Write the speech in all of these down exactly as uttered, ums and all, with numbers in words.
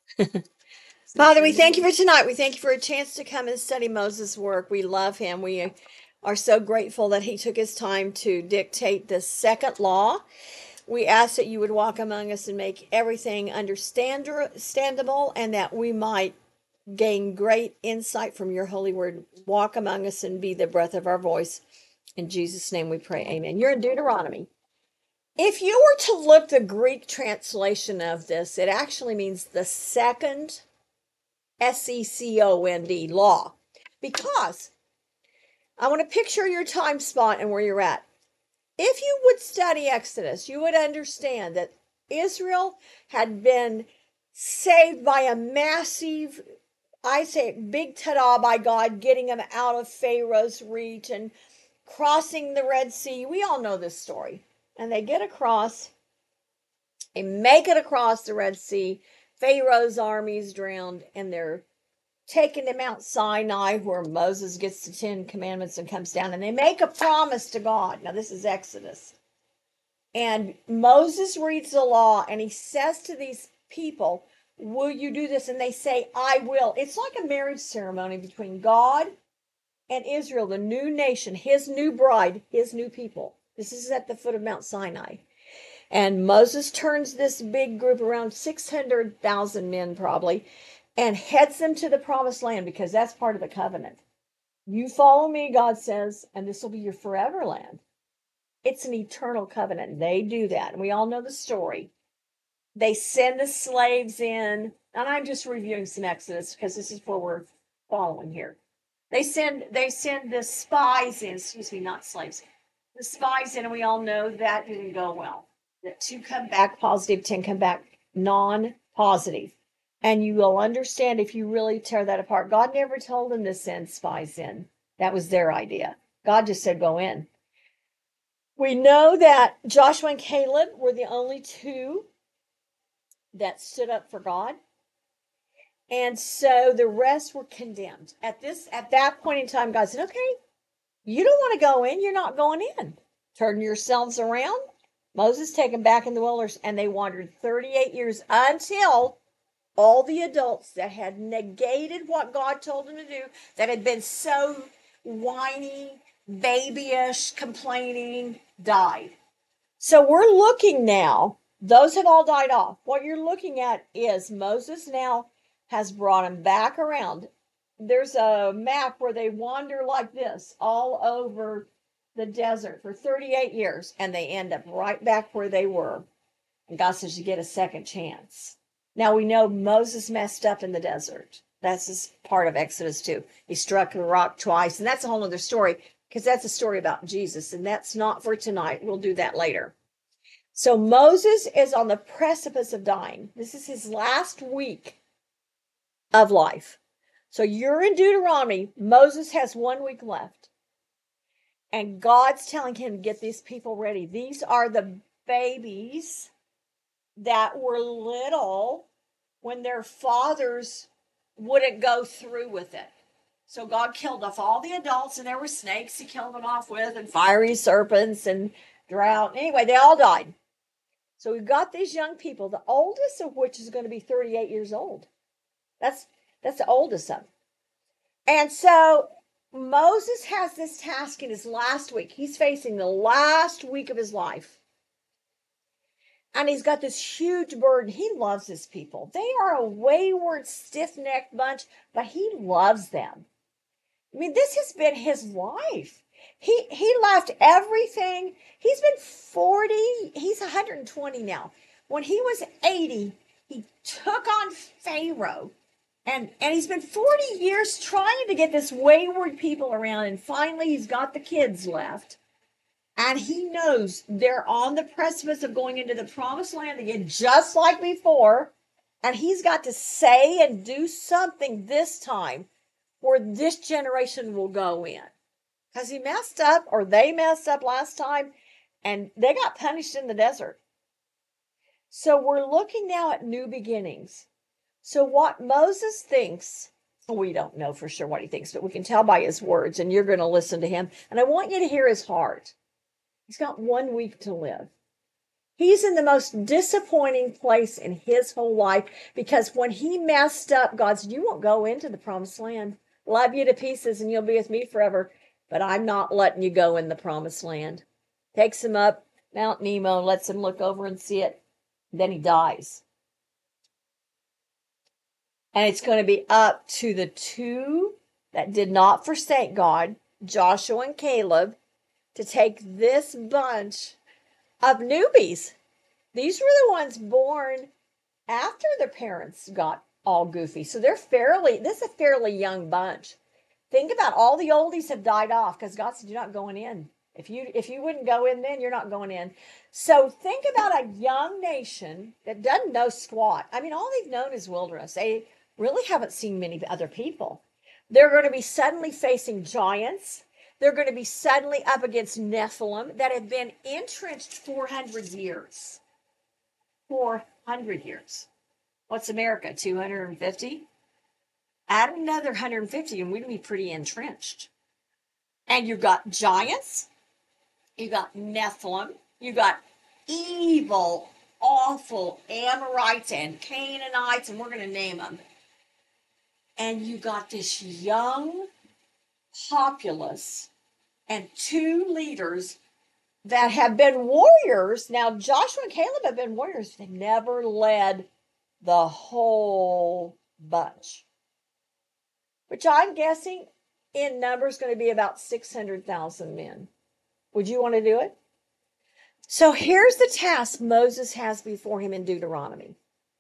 Father, we thank you for tonight. We thank you for a chance to come and study Moses' work. We love him. We are so grateful that he took his time to dictate the second law. We ask that you would walk among us and make everything understandable, and that we might gain great insight from your holy word. Walk among us and be the breath of our voice. In Jesus' name we pray, amen. You're in Deuteronomy. If you were to look the Greek translation of this, it actually means the second S E C O N D, law. Because I want to picture your time spot and where you're at. If you would study Exodus, you would understand that Israel had been saved by a massive, I say, big ta-da by God, getting them out of Pharaoh's reach and crossing the Red Sea. We all know this story. And they get across, they make it across the Red Sea. Pharaoh's army's drowned, and they're taken to Mount Sinai, where Moses gets the Ten Commandments and comes down, and they make a promise to God. Now, this is Exodus. And Moses reads the law, and he says to these people, will you do this? And they say, I will. It's like a marriage ceremony between God and Israel, the new nation, his new bride, his new people. This is at the foot of Mount Sinai. And Moses turns this big group, around six hundred thousand men probably, and heads them to the promised land, because that's part of the covenant. You follow me, God says, and this will be your forever land. It's an eternal covenant. They do that. And we all know the story. They send the slaves in, and I'm just reviewing some Exodus because this is where we're following here. They send they send the spies in, excuse me, not slaves. The spies in, and we all know that didn't go well. The two come back positive, ten come back non-positive. And you will understand if you really tear that apart. God never told them to send spies in. That was their idea. God just said, go in. We know that Joshua and Caleb were the only two that stood up for God. And so the rest were condemned. At this, at that point in time, God said, okay, you don't want to go in, you're not going in. Turn yourselves around. Moses take them back in the wilderness, and they wandered thirty-eight years until all the adults that had negated what God told them to do, that had been so whiny, babyish, complaining, died. So we're looking now, those have all died off. What you're looking at is Moses now has brought them back around. There's a map where they wander like this all over the desert for thirty-eight years, and they end up right back where they were. And God says you get a second chance. Now we know Moses messed up in the desert. That's just part of Exodus two. He struck the rock twice, and that's a whole other story, because that's a story about Jesus, and that's not for tonight. We'll do that later. So Moses is on the precipice of dying. This is his last week of life. So you're in Deuteronomy. Moses has one week left. And God's telling him to get these people ready. These are the babies that were little when their fathers wouldn't go through with it. So God killed off all the adults, and there were snakes he killed them off with, and fiery serpents and drought. Anyway, they all died. So we've got these young people, the oldest of which is going to be thirty-eight years old. That's that's the oldest of them. And so Moses has this task in his last week. He's facing the last week of his life. And he's got this huge burden. He loves his people. They are a wayward, stiff-necked bunch, but he loves them. I mean, this has been his life. He he left everything. He's been forty. He's one hundred twenty now. When he was eighty, he took on Pharaoh. And, and he's been forty years trying to get this wayward people around. And finally, he's got the kids left. And he knows they're on the precipice of going into the promised land again, just like before. And he's got to say and do something this time where this generation will go in. Because he messed up, or they messed up last time, and they got punished in the desert. So we're looking now at new beginnings. So what Moses thinks, we don't know for sure what he thinks, but we can tell by his words, and you're going to listen to him. And I want you to hear his heart. He's got one week to live. He's in the most disappointing place in his whole life because when he messed up, God said, you won't go into the promised land. Love you to pieces and you'll be with me forever, but I'm not letting you go in the promised land. Takes him up Mount Nebo, lets him look over and see it. Then he dies. And it's going to be up to the two that did not forsake God, Joshua and Caleb, to take this bunch of newbies. These were the ones born after their parents got all goofy. So they're fairly, this is a fairly young bunch. Think about all the oldies have died off because God said, you're not going in. If you if you wouldn't go in then, you're not going in. So think about a young nation that doesn't know squat. I mean, all they've known is wilderness. They really haven't seen many other people. They're going to be suddenly facing giants. They're going to be suddenly up against Nephilim that have been entrenched four hundred years. four hundred years. What's America, two hundred fifty? Add another one hundred fifty and we'd be pretty entrenched. And you've got giants. You got Nephilim. You got evil, awful Amorites and Canaanites, and we're going to name them. And you got this young populace and two leaders that have been warriors. Now, Joshua and Caleb have been warriors. They never led the whole bunch, which I'm guessing in numbers going to be about six hundred thousand men. Would you want to do it? So here's the task Moses has before him in Deuteronomy.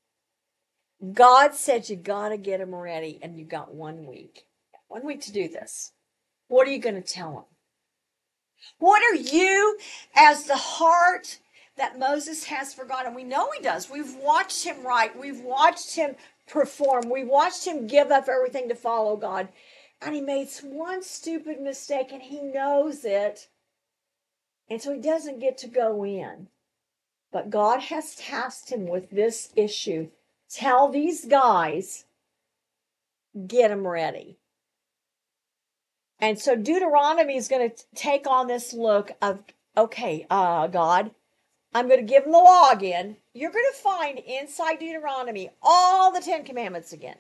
God said you got to get them ready, and you got one week. One week to do this. What are you going to tell them? What are you, as the heart that Moses has for God, and we know he does. We've watched him write. We've watched him perform. We watched him give up everything to follow God. And he made one stupid mistake, and he knows it. And so he doesn't get to go in. But God has tasked him with this issue. Tell these guys, get them ready. And so Deuteronomy is going to take on this look of, okay, uh, God, I'm going to give them the law again. You're going to find inside Deuteronomy all the Ten Commandments again.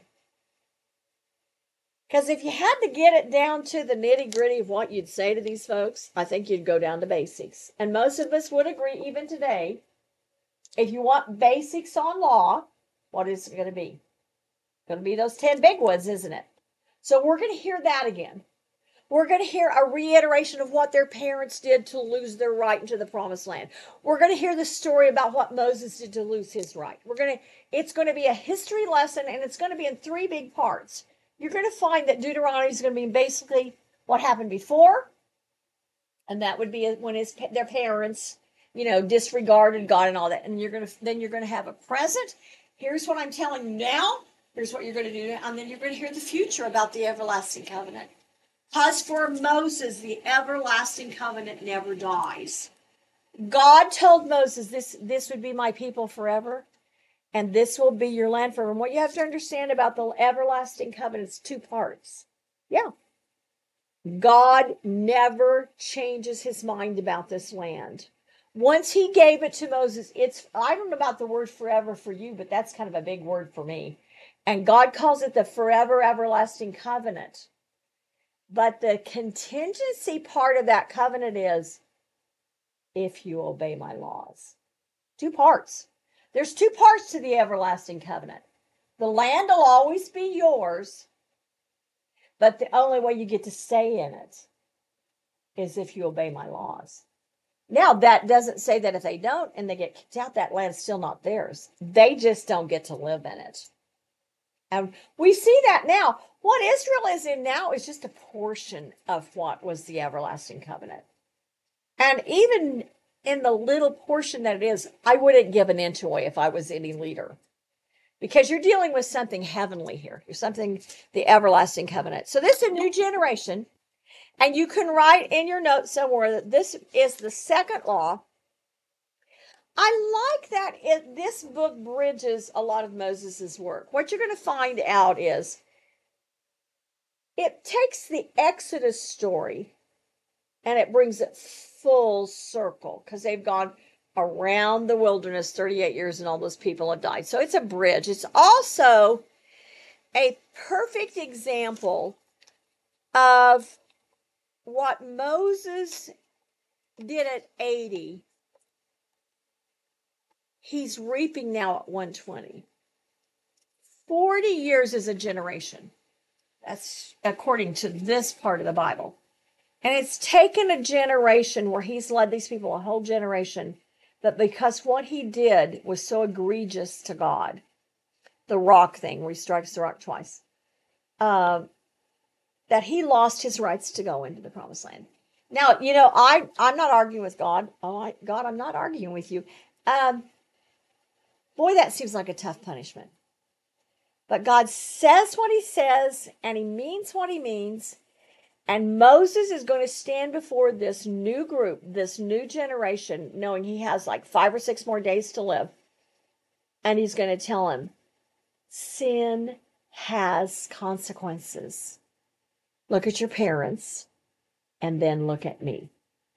Because if you had to get it down to the nitty gritty of what you'd say to these folks, I think you'd go down to basics. And most of us would agree, even today, if you want basics on law, what is it going to be? Going to be those ten big ones, isn't it? So we're going to hear that again. We're going to hear a reiteration of what their parents did to lose their right into the promised land. We're going to hear the story about what Moses did to lose his right. We're going to, it's going to be a history lesson, and it's going to be in three big parts. You're going to find that Deuteronomy is going to be basically what happened before, and that would be when his their parents, you know, disregarded God and all that. And you're going to then you're going to have a present. Here's what I'm telling you now. Here's what you're going to do, and then you're going to hear the future about the everlasting covenant. Because for Moses, the everlasting covenant never dies. God told Moses, this, this would be my people forever, and this will be your land forever. And what you have to understand about the everlasting covenant is two parts. Yeah. God never changes his mind about this land. Once he gave it to Moses, it's, I don't know about the word forever for you, but that's kind of a big word for me. And God calls it the forever everlasting covenant. But the contingency part of that covenant is if you obey my laws. Two parts. There's two parts to the everlasting covenant. The land will always be yours, but the only way you get to stay in it is if you obey my laws. Now, that doesn't say that if they don't and they get kicked out, that land's still not theirs. They just don't get to live in it. And we see that now. What Israel is in now is just a portion of what was the everlasting covenant. And even in the little portion that it is, I wouldn't give an inch away if I was any leader. Because you're dealing with something heavenly here. You're something, the everlasting covenant. So this is a new generation. And you can write in your notes somewhere that this is the second law. I like that it, this book bridges a lot of Moses' work. What you're going to find out is it takes the Exodus story and it brings it full circle because they've gone around the wilderness thirty-eight years, and all those people have died. So it's a bridge. It's also a perfect example of what Moses did at eighty. He's reaping now at one twenty. forty years is a generation. That's according to this part of the Bible. And it's taken a generation where he's led these people, a whole generation, that because what he did was so egregious to God, the rock thing, where he strikes the rock twice, uh, that he lost his rights to go into the promised land. Now, you know, I, I'm not arguing with God. Oh, I, God, I'm not arguing with you. Um, boy, that seems like a tough punishment. But God says what he says, and he means what he means. And Moses is going to stand before this new group, this new generation, knowing he has like five or six more days to live. And he's going to tell him, sin has consequences. Look at your parents, and then look at me.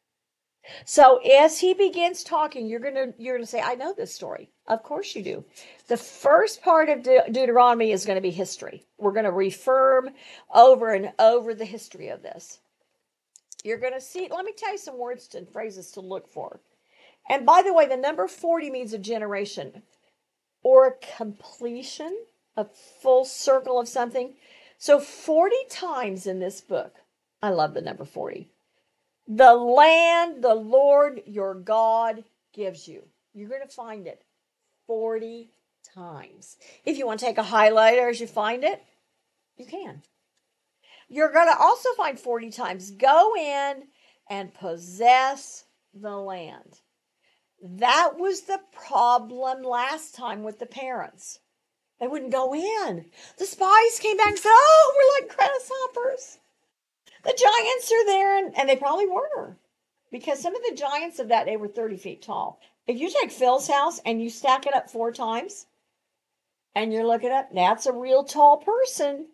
So as he begins talking, you're going to you're going to say, I know this story. Of course you do. The first part of De- Deuteronomy is going to be history. We're going to reaffirm over and over the history of this. You're going to see, let me tell you some words and phrases to look for. And by the way, the number forty means a generation or a completion, a full circle of something. So forty times in this book, I love the number forty. The land the Lord your God gives you. You're going to find it forty times. If you want to take a highlighter as you find it, you can. You're going to also find forty times, go in and possess the land. That was the problem last time with the parents. They wouldn't go in. The spies came back and said, oh, we're like grasshoppers. The giants are there, and, and they probably were, because some of the giants of that day were thirty feet tall. If you take Phil's house and you stack it up four times, and you're looking up, that's a real tall person.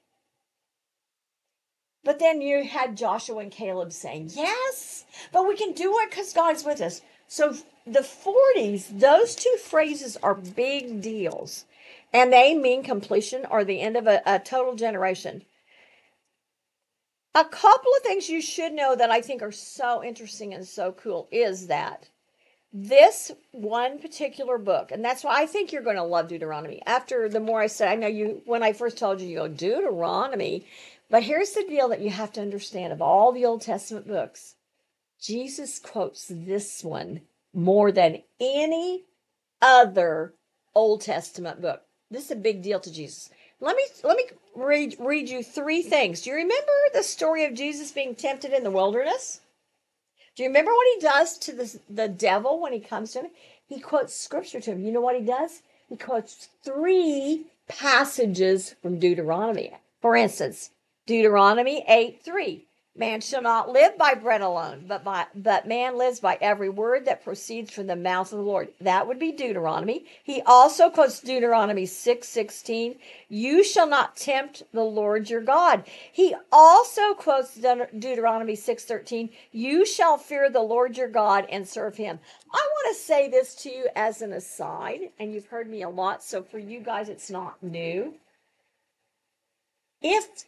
But then you had Joshua and Caleb saying, yes, but we can do it because God's with us. So the forties, those two phrases are big deals, and they mean completion or the end of a, a total generation. A couple of things you should know that I think are so interesting and so cool is that this one particular book, and that's why I think you're going to love Deuteronomy. After the more I said, I know you, when I first told you, you go, Deuteronomy. But here's the deal that you have to understand. Of all the Old Testament books, Jesus quotes this one more than any other Old Testament book. This is a big deal to Jesus. Let me let me read, read you three things. Do you remember the story of Jesus being tempted in the wilderness? Do you remember what he does to the, the devil when he comes to him? He quotes scripture to him. You know what he does? He quotes three passages from Deuteronomy. For instance, Deuteronomy eight three. Man shall not live by bread alone, but by but man lives by every word that proceeds from the mouth of the Lord. That would be Deuteronomy. He also quotes Deuteronomy six sixteen. You shall not tempt the Lord your God. He also quotes Deuteronomy six thirteen. You shall fear the Lord your God and serve him. I want to say this to you as an aside, and you've heard me a lot, so for you guys it's not new. If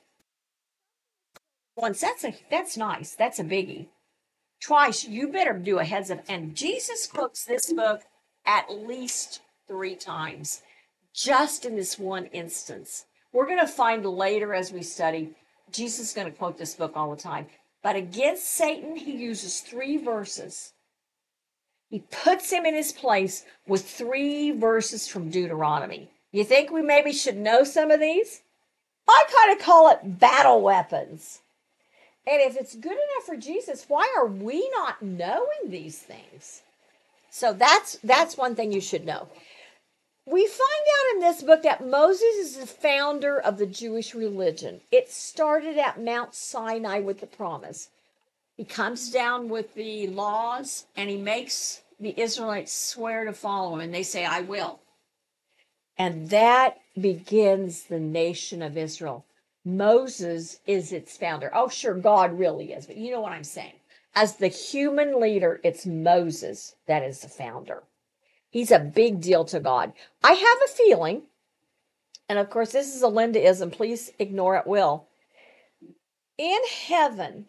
once, that's a that's nice. That's a biggie. Twice, you better do a heads up. And Jesus quotes this book at least three times, just in this one instance. We're going to find later as we study, Jesus is going to quote this book all the time. But against Satan, he uses three verses. He puts him in his place with three verses from Deuteronomy. You think we maybe should know some of these? I kind of call it battle weapons. And if it's good enough for Jesus, why are we not knowing these things? So that's that's one thing you should know. We find out in this book that Moses is the founder of the Jewish religion. It started at Mount Sinai with the promise. He comes down with the laws and he makes the Israelites swear to follow him, and they say, I will. And that begins the nation of Israel. Moses is its founder. Oh, sure, God really is, but you know what I'm saying. As the human leader, it's Moses that is the founder. He's a big deal to God. I have a feeling, and of course this is a Lindaism, please ignore it, Will. In heaven,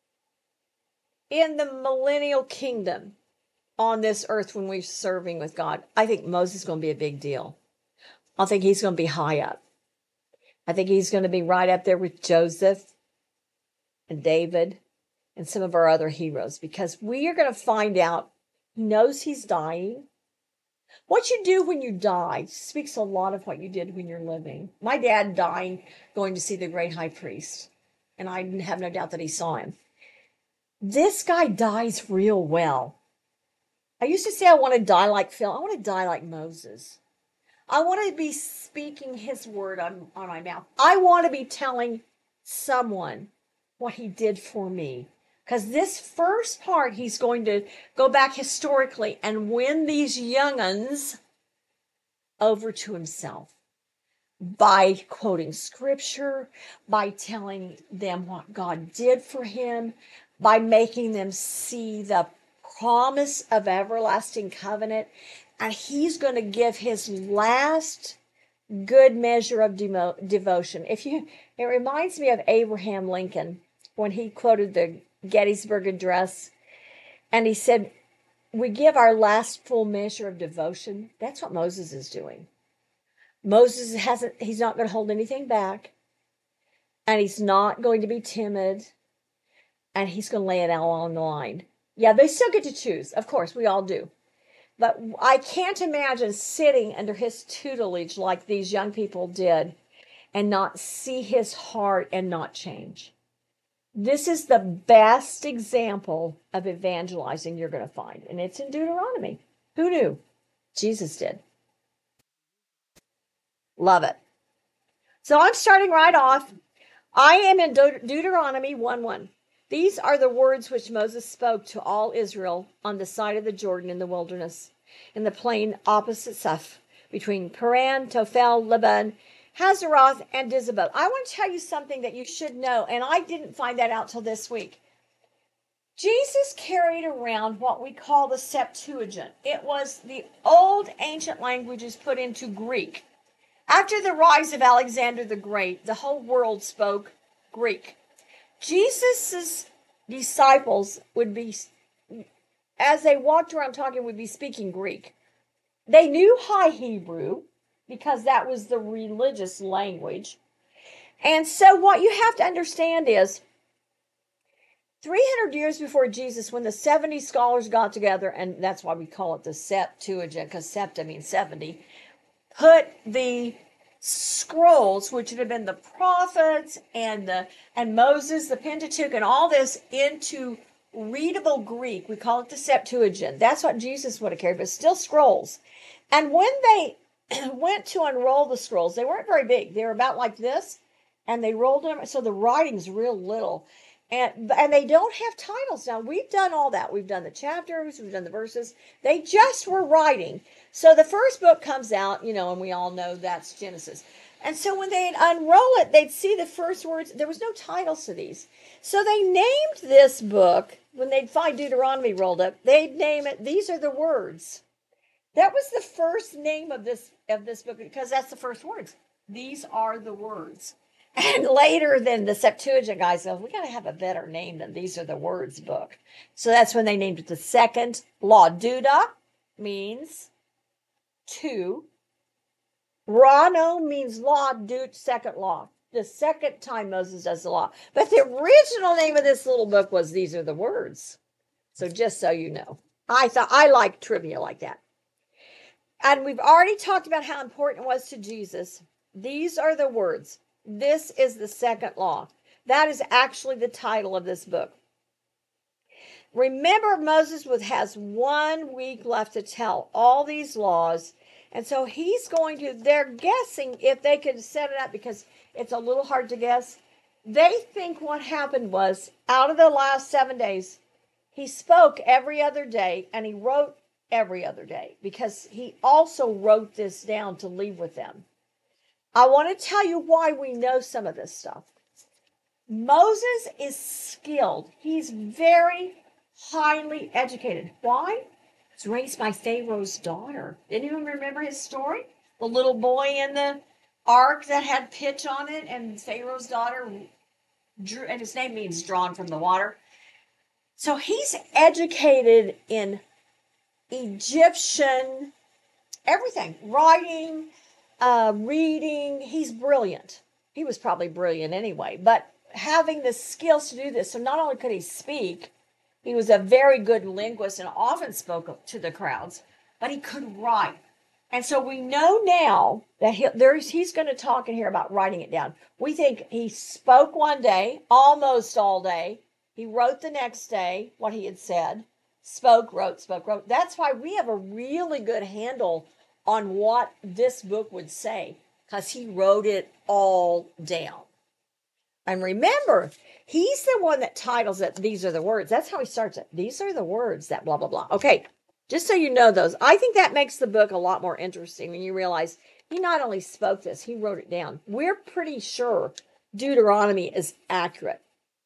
in the millennial kingdom on this earth when we're serving with God, I think Moses is going to be a big deal. I think he's going to be high up. I think he's going to be right up there with Joseph and David and some of our other heroes, because we are going to find out he knows he's dying. What you do when you die speaks a lot of what you did when you're living. My dad dying, going to see the great high priest, and I have no doubt that he saw him. This guy dies real well. I used to say I want to die like Phil. I want to die like Moses. I want to be speaking his word on, on my mouth. I want to be telling someone what he did for me. Because this first part, he's going to go back historically and win these young'uns over to himself by quoting scripture, by telling them what God did for him, by making them see the promise of everlasting covenant. And he's going to give his last good measure of demo- devotion. If you, it reminds me of Abraham Lincoln when he quoted the Gettysburg Address, and he said, we give our last full measure of devotion. That's what Moses is doing. Moses hasn't, he's not going to hold anything back, and he's not going to be timid, and he's going to lay it all on the line. Yeah, they still get to choose. Of course, we all do. But I can't imagine sitting under his tutelage like these young people did and not see his heart and not change. This is the best example of evangelizing you're going to find, and it's in Deuteronomy. Who knew? Jesus did. Love it. So I'm starting right off. I am in De- Deuteronomy one one. These are the words which Moses spoke to all Israel on the side of the Jordan in the wilderness, in the plain opposite Suph, between Paran, Tophel, Laban, Hazeroth, and Dizabot. I want to tell you something that you should know, and I didn't find that out till this week. Jesus carried around what we call the Septuagint. It was the old ancient languages put into Greek. After the rise of Alexander the Great, the whole world spoke Greek. Jesus's disciples would be, as they walked around talking, would be speaking Greek. They knew High Hebrew, because that was the religious language. And so what you have to understand is, three hundred years before Jesus, when the seventy scholars got together, and that's why we call it the Septuagint, because septa means seventy, put the scrolls, which would have been the prophets and the and Moses, the Pentateuch, and all this into readable Greek. We call it the Septuagint. That's what Jesus would have carried, but still scrolls. And when they went to unroll the scrolls, they weren't very big. They were about like this, and they rolled them, so the writing's real little. And, and they don't have titles. Now, we've done all that. We've done the chapters, we've done the verses. They just were writing. So the first book comes out, you know, and we all know that's Genesis. And so when they'd unroll it, they'd see the first words. There was no titles to these. So they named this book, when they'd find Deuteronomy rolled up, they'd name it, these are the words. That was the first name of this of this book, because that's the first words. These are the words. And later, then the Septuagint guys said, we got to have a better name than These Are the Words book. So that's when they named it the second law. Duda means two. Rano means law, dut, second law. The second time Moses does the law. But the original name of this little book was These Are the Words. So just so you know. I thought I like trivia like that. And we've already talked about how important it was to Jesus. These are the words. This is the second law. That is actually the title of this book. Remember, Moses has one week left to tell all these laws. And so he's going to, they're guessing if they could set it up, because it's a little hard to guess. They think what happened was, out of the last seven days, he spoke every other day, and he wrote every other day, because he also wrote this down to leave with them. I want to tell you why we know some of this stuff. Moses is skilled. He's very highly educated. Why? He was raised by Pharaoh's daughter. Anyone remember his story? The little boy in the ark that had pitch on it, and Pharaoh's daughter drew, and his name means drawn from the water. So he's educated in Egyptian everything, writing, uh, reading. He's brilliant. He was probably brilliant anyway, but having the skills to do this. So not only could he speak, he was a very good linguist and often spoke to the crowds, but he could write. And so we know now that he, there's, he's going to talk in here about writing it down. We think he spoke one day, almost all day. He wrote the next day what he had said. Spoke, wrote, spoke, wrote. That's why we have a really good handle on what this book would say, because he wrote it all down. And remember, he's the one that titles it, these are the words. That's how he starts it. These are the words that blah, blah, blah. Okay, just so you know those. I think that makes the book a lot more interesting when you realize he not only spoke this, he wrote it down. We're pretty sure Deuteronomy is accurate.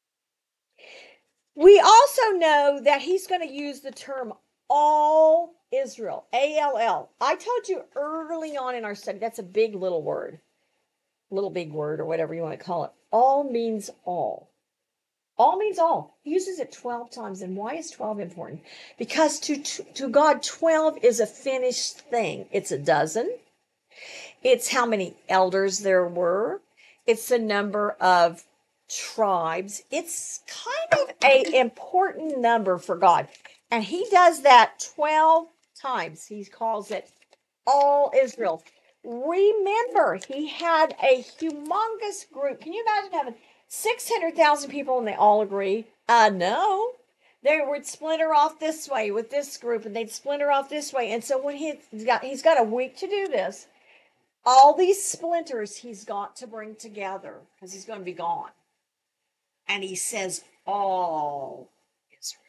We also know that he's going to use the term all Israel, A L L. I told you early on in our study, that's a big little word, little big word, or whatever you want to call it. All means all. All means all. He uses it twelve times. And why is twelve important? Because to, to, to God, twelve is a finished thing. It's a dozen. It's how many elders there were. It's the number of tribes. It's kind of an important number for God. And he does that twelve times. He calls it all Israel. Remember, he had a humongous group. Can you imagine having six hundred thousand people and they all agree? Uh, no. They would splinter off this way with this group, and they'd splinter off this way. And so when he, he's got, he's got a week to do this, all these splinters he's got to bring together because he's going to be gone. And he says, all Israel.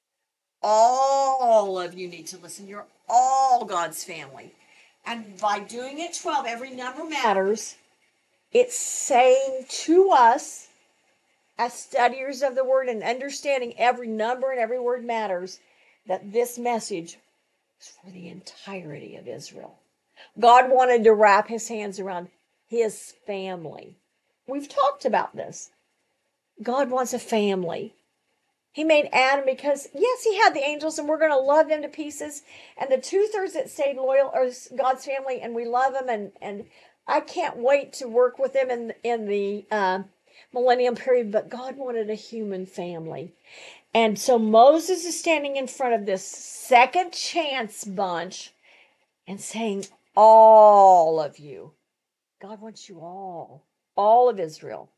All of you need to listen. You're all God's family. And by doing it twelve, every number matters. It's saying to us, as studiers of the word and understanding every number and every word matters, that this message is for the entirety of Israel. God wanted to wrap his hands around his family. We've talked about this. God wants a family. He made Adam because, yes, he had the angels, and we're going to love them to pieces. And the two-thirds that stayed loyal are God's family, and we love them. And, and I can't wait to work with them in, in the uh, millennium period. But God wanted a human family. And so Moses is standing in front of this second chance bunch and saying, all of you. God wants you all. All of Israel.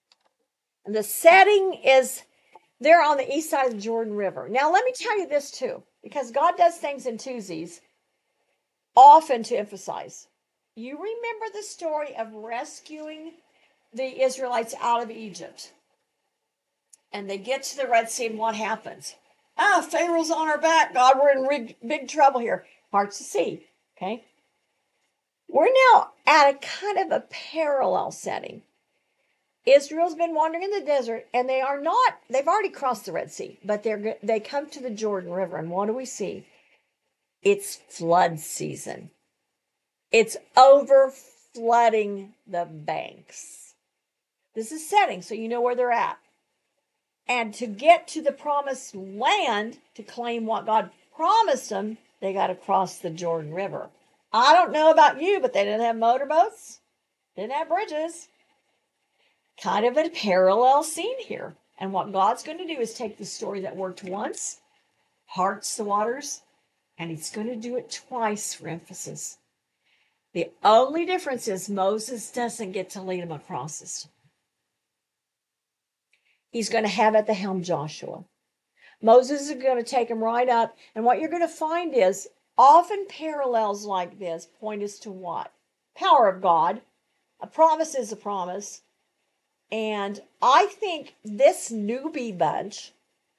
And the setting is they're on the east side of the Jordan River. Now, let me tell you this too, because God does things in twosies, often to emphasize. You remember the story of rescuing the Israelites out of Egypt. And they get to the Red Sea, and what happens? Ah, Pharaoh's on our back. God, we're in big, big trouble here. Parts the sea, okay? We're now at a kind of a parallel setting. Israel's been wandering in the desert, and they are not, they've already crossed the Red Sea, but they're they come to the Jordan River, and what do we see? It's flood season. It's over flooding the banks. This is setting, so you know where they're at. And to get to the promised land, to claim what God promised them, they got to cross the Jordan River. I don't know about you, but they didn't have motorboats, didn't have bridges. Kind of a parallel scene here. And what God's going to do is take the story that worked once, parts the waters, and he's going to do it twice for emphasis. The only difference is Moses doesn't get to lead them across this. He's going to have at the helm Joshua. Moses is going to take him right up. And what you're going to find is often parallels like this point us to what? Power of God. A promise is a promise. And I think this newbie bunch,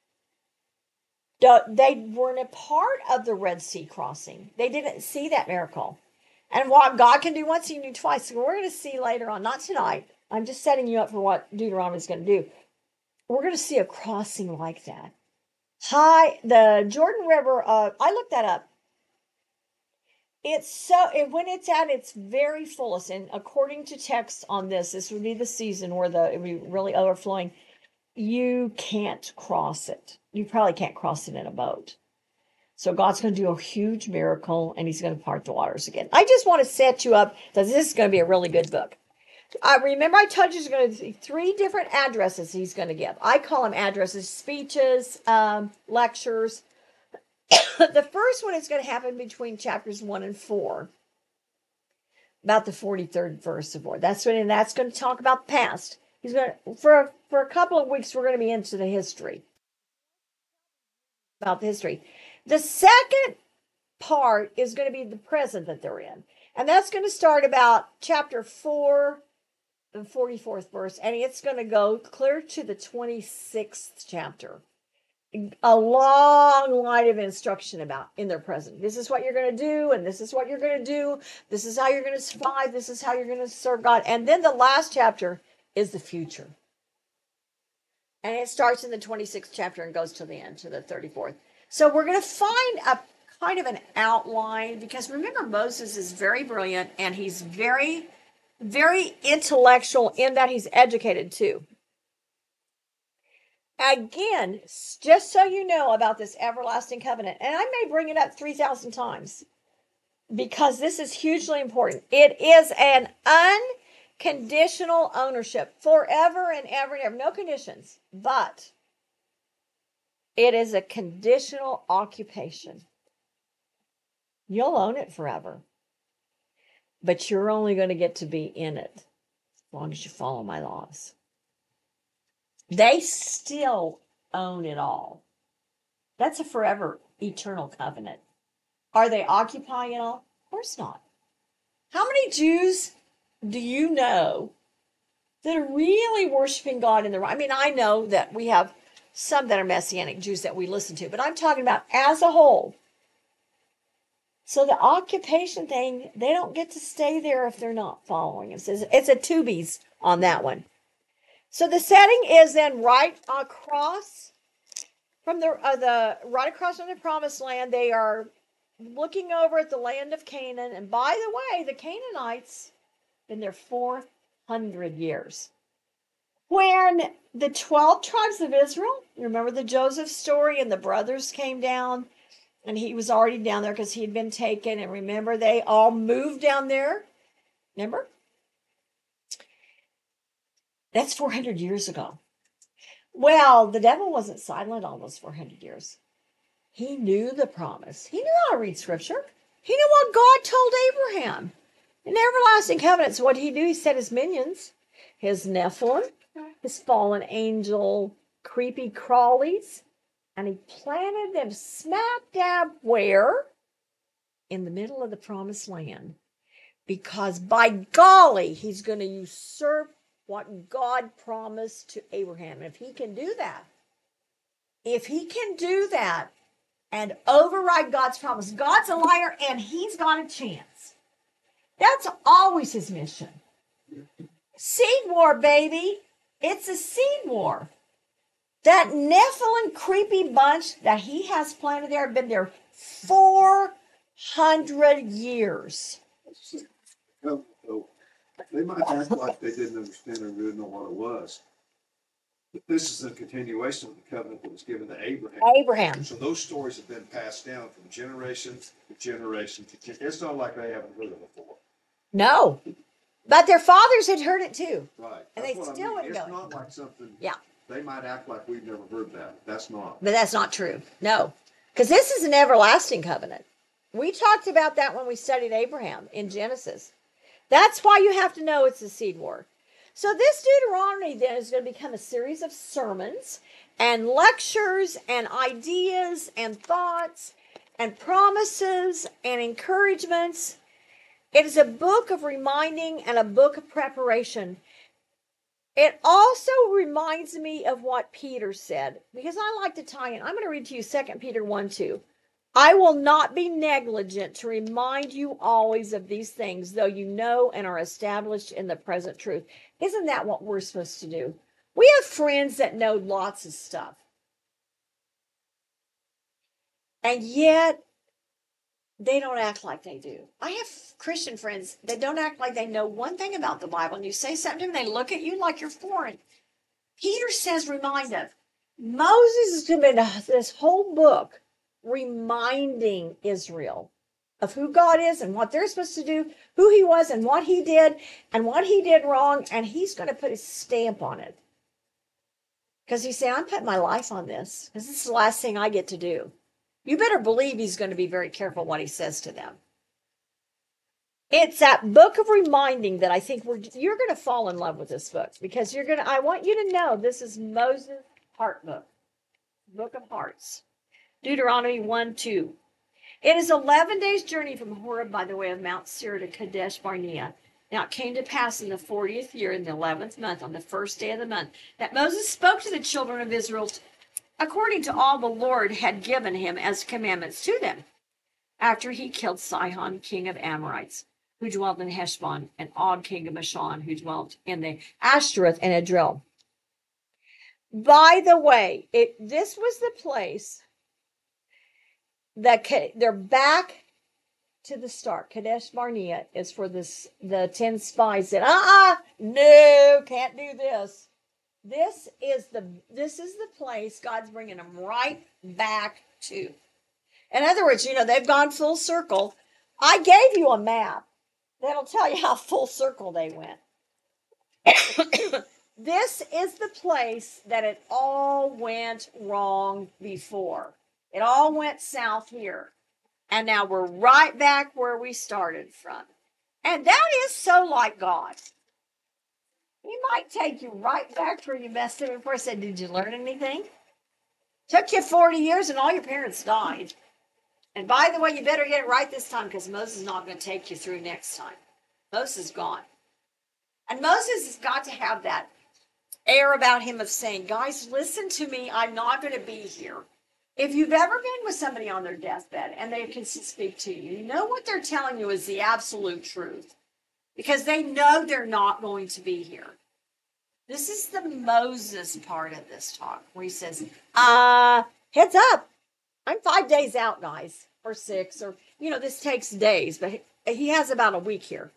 they weren't a part of the Red Sea crossing. They didn't see that miracle. And what God can do once, he can do twice. So we're going to see later on, not tonight. I'm just setting you up for what Deuteronomy is going to do. We're going to see a crossing like that. High, the Jordan River, uh, I looked that up. It's so, it, when it's at its very fullest, and according to text on this, this would be the season where the, it would be really overflowing. You can't cross it. You probably can't cross it in a boat. So God's going to do a huge miracle and he's going to part the waters again. I just want to set you up that this is going to be a really good book. I remember I told you there's going to be three different addresses he's going to give. I call them addresses, speeches, um, lectures. The first one is going to happen between chapters one and four, about the forty-third verse of war. That's when, and that's going to talk about the past. He's going to, for for a couple of weeks, we're going to be into the history, about the history. The second part is going to be the present that they're in, and that's going to start about chapter four, the forty-fourth verse, and it's going to go clear to the twenty-sixth chapter. A long line of instruction about in their present. This is what you're going to do, and this is what you're going to do. This is how you're going to survive. This is how you're going to serve God. And then the last chapter is the future. And it starts in the twenty-sixth chapter and goes to the end, to the thirty-fourth. So we're going to find a kind of an outline, because remember, Moses is very brilliant, and he's very, very intellectual in that he's educated too. Again, just so you know about this everlasting covenant, and I may bring it up three thousand times because this is hugely important. It is an unconditional ownership forever and ever and ever, no conditions, but it is a conditional occupation. You'll own it forever, but you're only going to get to be in it as long as you follow my laws. They still own it all. That's a forever, eternal covenant. Are they occupying it all? Of course not. How many Jews do you know that are really worshiping God in the right? I mean, I know that we have some that are Messianic Jews that we listen to, but I'm talking about as a whole. So the occupation thing, they don't get to stay there if they're not following. It says it's a tubies on that one. So the setting is then right across from the uh, the right across from the promised land. They are looking over at the land of Canaan, and by the way, the Canaanites been there four hundred years. When the twelve tribes of Israel, remember the Joseph story, and the brothers came down, and he was already down there because he had been taken. And remember, they all moved down there. Remember? That's four hundred years ago. Well, the devil wasn't silent all those four hundred years. He knew the promise. He knew how to read scripture. He knew what God told Abraham. In the everlasting covenants, what did he do? He set his minions, his Nephilim, his fallen angel, creepy crawlies, and he planted them smack dab where? In the middle of the promised land. Because by golly, he's going to usurp what God promised to Abraham. And if he can do that, if he can do that and override God's promise, God's a liar and he's got a chance. That's always his mission. Seed war, baby. It's a seed war. That Nephilim creepy bunch that he has planted there have been there four hundred years. They might act like they didn't understand or didn't know what it was. But this is a continuation of the covenant that was given to Abraham. Abraham. So those stories have been passed down from generation to generation to generation. It's not like they haven't heard it before. No. But their fathers had heard it too. Right. And That's they what still I mean. wouldn't It's go. not like something. Yeah. They might act like we've never heard that. That's not. But that's not true. No. Because this is an everlasting covenant. We talked about that when we studied Abraham in Genesis. That's why you have to know it's a seed war. So this Deuteronomy then is going to become a series of sermons and lectures and ideas and thoughts and promises and encouragements. It is a book of reminding and a book of preparation. It also reminds me of what Peter said, because I like to tie in. I'm going to read to you Second Peter one two. I will not be negligent to remind you always of these things, though you know and are established in the present truth. Isn't that what we're supposed to do? We have friends that know lots of stuff. And yet, they don't act like they do. I have Christian friends that don't act like they know one thing about the Bible. And you say something to them, they look at you like you're foreign. Peter says, remind them. Moses has been this whole book reminding Israel of who God is and what they're supposed to do, who he was and what he did and what he did wrong. And he's going to put his stamp on it. Because he said, I'm putting my life on this because this is the last thing I get to do. You better believe he's going to be very careful what he says to them. It's that book of reminding that I think we're, you're going to fall in love with this book because you're going to, I want you to know this is Moses' heart book, book of hearts. Deuteronomy one two. It is eleven days journey from Horeb by the way of Mount Seir to Kadesh Barnea. Now it came to pass in the fortieth year in the eleventh month on the first day of the month that Moses spoke to the children of Israel according to all the Lord had given him as commandments to them, after he killed Sihon, king of Amorites, who dwelt in Heshbon, and Og, king of Bashan, who dwelt in the Ashtoreth and Edrei. By the way, it this was the place that they're back to the start. Kadesh Barnea is for this, the ten spies that, uh-uh, no, can't do this. This is the this is the place God's bringing them right back to. In other words, you know, they've gone full circle. I gave you a map that'll tell you how full circle they went. This is the place that it all went wrong before. It all went south here. And now we're right back where we started from. And that is so like God. He might take you right back where you messed up before. Said, did you learn anything? Took you forty years and all your parents died. And by the way, you better get it right this time because Moses is not going to take you through next time. Moses is gone. And Moses has got to have that air about him of saying, guys, listen to me. I'm not going to be here. If you've ever been with somebody on their deathbed and they can speak to you, you know what they're telling you is the absolute truth. Because they know they're not going to be here. This is the Moses part of this talk where he says, uh, heads up. I'm five days out, guys, or six, or, you know, this takes days, but he has about a week here.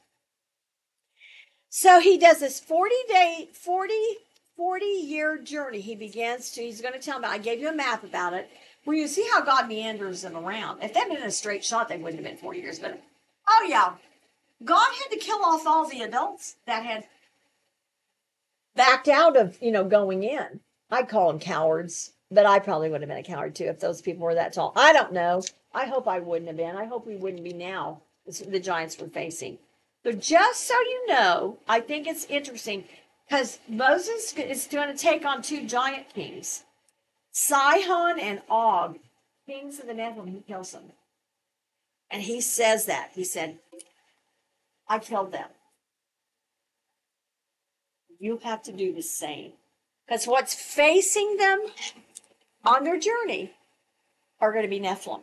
So he does this forty day, forty, forty year journey. He begins to, he's going to tell me, I gave you a map about it, where you see how God meanders them around. If they'd been in a straight shot, they wouldn't have been forty years, but, oh yeah. God had to kill off all the adults that had backed out of, you know, going in. I call them cowards, but I probably would have been a coward too if those people were that tall. I don't know. I hope I wouldn't have been. I hope we wouldn't be now, the giants we're facing. So just so you know, I think it's interesting because Moses is going to take on two giant kings, Sihon and Og, kings of the Nephilim. He kills them. And he says that. He said, I killed them. You have to do the same. Because what's facing them on their journey are going to be Nephilim.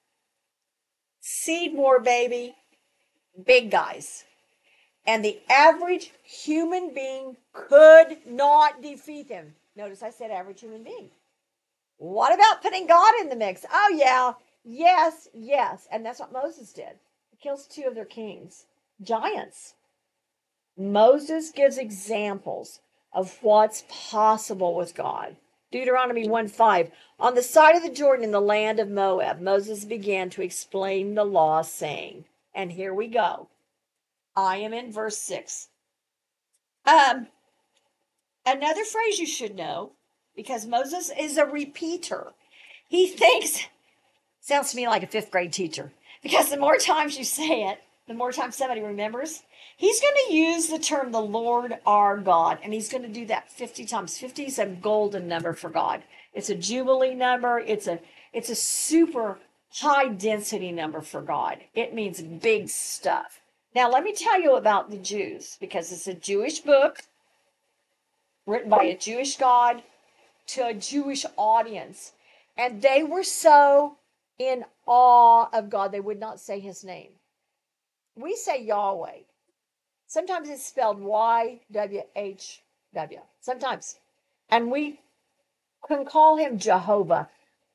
Seed war, baby. Big guys. And the average human being could not defeat them. Notice I said average human being. What about putting God in the mix? Oh, yeah. Yes, yes. And that's what Moses did. He kills two of their kings. Giants. Moses gives examples of what's possible with God. Deuteronomy one five. On the side of the Jordan in the land of Moab, Moses began to explain the law, saying, and here we go. I am in verse six. Um, another phrase you should know, because Moses is a repeater. He thinks, sounds to me like a fifth grade teacher, because the more times you say it, the more times somebody remembers. He's going to use the term the Lord our God, and he's going to do that fifty times. fifty is a golden number for God. It's a jubilee number. It's a it's a super high density number for God. It means big stuff. Now, let me tell you about the Jews, because it's a Jewish book written by a Jewish God to a Jewish audience, and they were so in awe of God, they would not say his name. We say Yahweh. Sometimes it's spelled Y W H W. Sometimes. And we can call him Jehovah.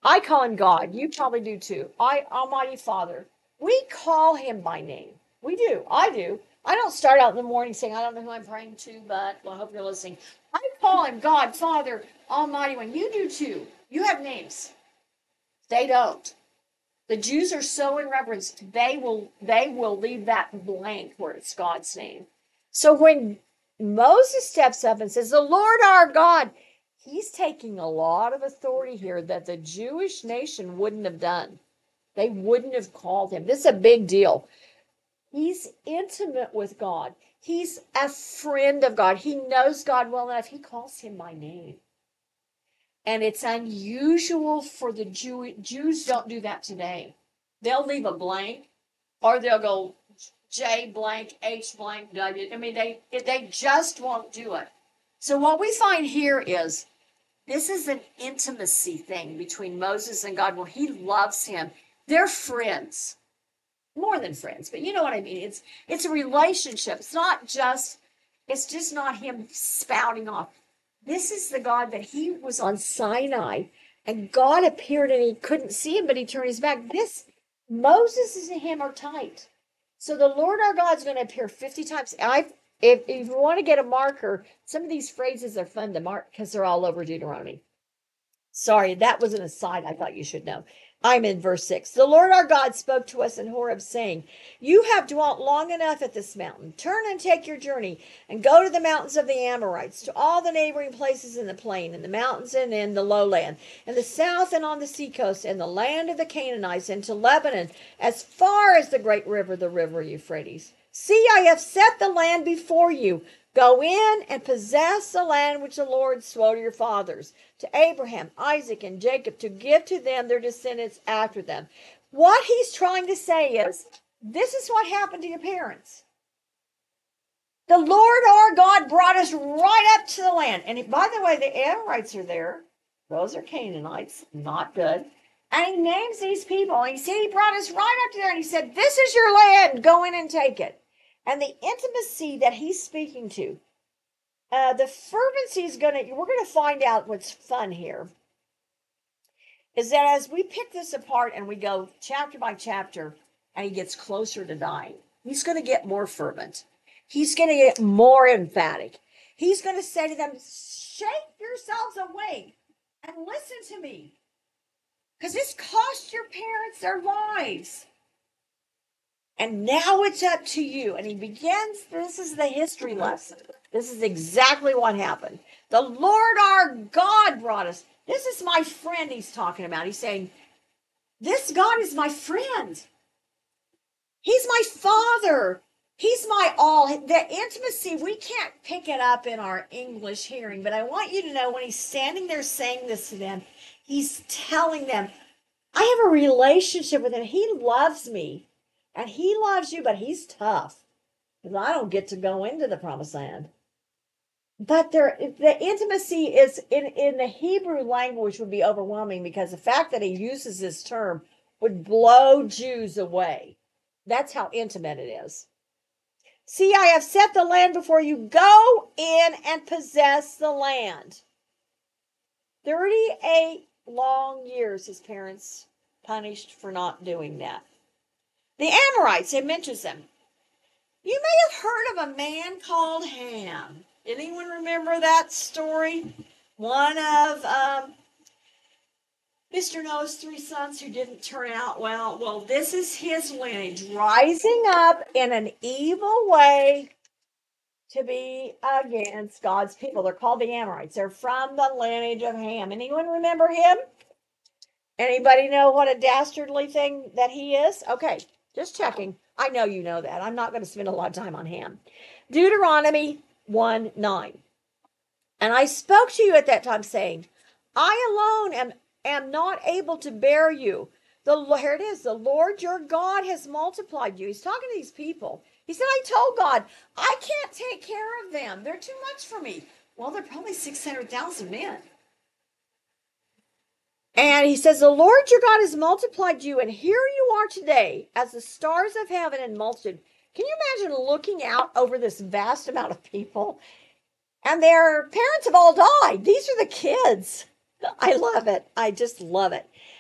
I call him God. You probably do too. I, Almighty Father. We call him by name. We do. I do. I don't start out in the morning saying, I don't know who I'm praying to, but well, I hope you're listening. I call him God, Father, Almighty One. You do too. You have names. They don't. The Jews are so in reverence, they will they will leave that blank where it's God's name. So when Moses steps up and says, the Lord our God, he's taking a lot of authority here that the Jewish nation wouldn't have done. They wouldn't have called him. This is a big deal. He's intimate with God. He's a friend of God. He knows God well enough. He calls him by name. And it's unusual for the Jew, Jews don't do that today. They'll leave a blank, or they'll go J blank, H blank, W. I mean, they they just won't do it. So what we find here is this is an intimacy thing between Moses and God where he loves him. They're friends, more than friends, but you know what I mean. It's it's a relationship. It's not just, it's just not him spouting off. This is the God that he was on Sinai, and God appeared and he couldn't see him, but he turned his back. This, Moses and him are tight. So the Lord our God is going to appear fifty times. I've, if, if you want to get a marker, some of these phrases are fun to mark because they're all over Deuteronomy. Sorry, that was an aside I thought you should know. I'm in verse six. The Lord our God spoke to us in Horeb, saying, you have dwelt long enough at this mountain. Turn and take your journey, and go to the mountains of the Amorites, to all the neighboring places in the plain, and the mountains and in the lowland, and the south and on the seacoast, and the land of the Canaanites, and to Lebanon, as far as the great river, the river Euphrates. See, I have set the land before you. Go in and possess the land which the Lord swore to your fathers, to Abraham, Isaac, and Jacob, to give to them their descendants after them. What he's trying to say is, this is what happened to your parents. The Lord our God brought us right up to the land. And by the way, the Amorites are there. Those are Canaanites. Not good. And he names these people. And he said he brought us right up to there. And he said, this is your land. Go in and take it. And the intimacy that he's speaking to, uh, the fervency is going to, we're going to find out what's fun here, is that as we pick this apart and we go chapter by chapter and he gets closer to dying, he's going to get more fervent. He's going to get more emphatic. He's going to say to them, shake yourselves awake and listen to me, because this cost your parents their lives. And now it's up to you. And he begins, this is the history lesson. This is exactly what happened. The Lord our God brought us. This is my friend he's talking about. He's saying, this God is my friend. He's my father. He's my all. The intimacy, we can't pick it up in our English hearing, but I want you to know when he's standing there saying this to them, he's telling them, I have a relationship with him. He loves me. And he loves you, but he's tough. Because I don't get to go into the promised land. But there, the intimacy is in, in the Hebrew language would be overwhelming, because the fact that he uses this term would blow Jews away. That's how intimate it is. See, I have set the land before you. Go in and possess the land. thirty-eight long years his parents punished for not doing that. The Amorites, it mentions them. You may have heard of a man called Ham. Anyone remember that story? One of um, Mister Noah's three sons who didn't turn out well. Well, this is his lineage, rising up in an evil way to be against God's people. They're called the Amorites. They're from the lineage of Ham. Anyone remember him? Anybody know what a dastardly thing that he is? Okay. Just checking. I know you know that. I'm not going to spend a lot of time on Ham. Deuteronomy one nine. And I spoke to you at that time, saying, I alone am, am not able to bear you. The, here it is. The Lord your God has multiplied you. He's talking to these people. He said, I told God, I can't take care of them. They're too much for me. Well, they're probably six hundred thousand men. And he says, the Lord your God has multiplied you, and here you are today as the stars of heaven in multitude. Can you imagine looking out over this vast amount of people? And their parents have all died. These are the kids. I love it. I just love it.